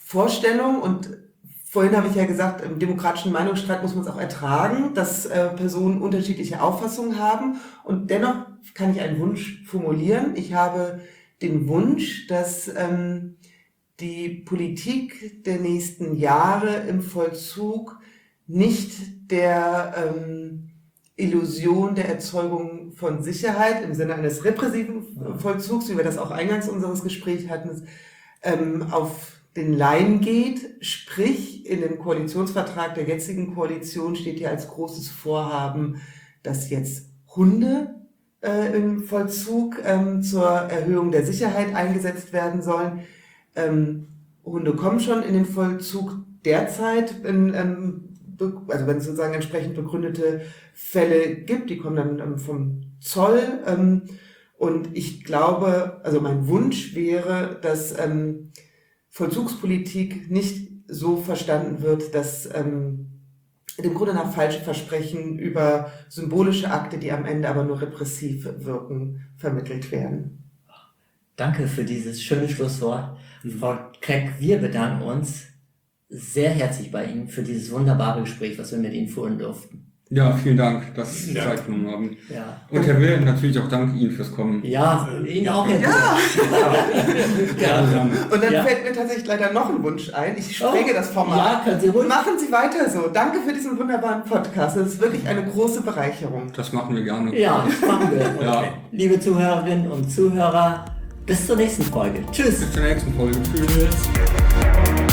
Vorstellung und vorhin habe ich ja gesagt, im demokratischen Meinungsstreit muss man es auch ertragen, dass Personen unterschiedliche Auffassungen haben und dennoch kann ich einen Wunsch formulieren. Ich habe den Wunsch, dass die Politik der nächsten Jahre im Vollzug nicht der Illusion der Erzeugung von Sicherheit im Sinne eines repressiven Vollzugs, wie wir das auch eingangs unseres Gesprächs hatten, auf den Leim geht. Sprich, in dem Koalitionsvertrag der jetzigen Koalition steht ja als großes Vorhaben, dass jetzt Hunde im Vollzug zur Erhöhung der Sicherheit eingesetzt werden sollen. Hunde kommen schon in den Vollzug derzeit, also wenn es sozusagen entsprechend begründete Fälle gibt, die kommen dann vom Zoll. Und ich glaube, also mein Wunsch wäre, dass Vollzugspolitik nicht so verstanden wird, dass dem Grunde nach falsche Versprechen über symbolische Akte, die am Ende aber nur repressiv wirken, vermittelt werden. Danke für dieses schöne Schlusswort. Frau Kreck, wir bedanken uns sehr herzlich bei Ihnen für dieses wunderbare Gespräch, was wir mit Ihnen führen durften. Ja, vielen Dank, dass Sie Zeit genommen haben. Ja. Und Herr Will, natürlich auch danke Ihnen fürs Kommen. Ja, Ihnen auch, Herr Ja! Ja. Und dann Ja. fällt mir tatsächlich leider noch ein Wunsch ein. Ich sprenge das Format. Ja, können Sie ruhig. Machen Sie weiter so. Danke für diesen wunderbaren Podcast. Das ist wirklich eine große Bereicherung. Das machen wir gerne. Ja, das machen wir. Ja. Liebe Zuhörerinnen und Zuhörer, bis zur nächsten Folge. Tschüss. Bis zur nächsten Folge. Tschüss.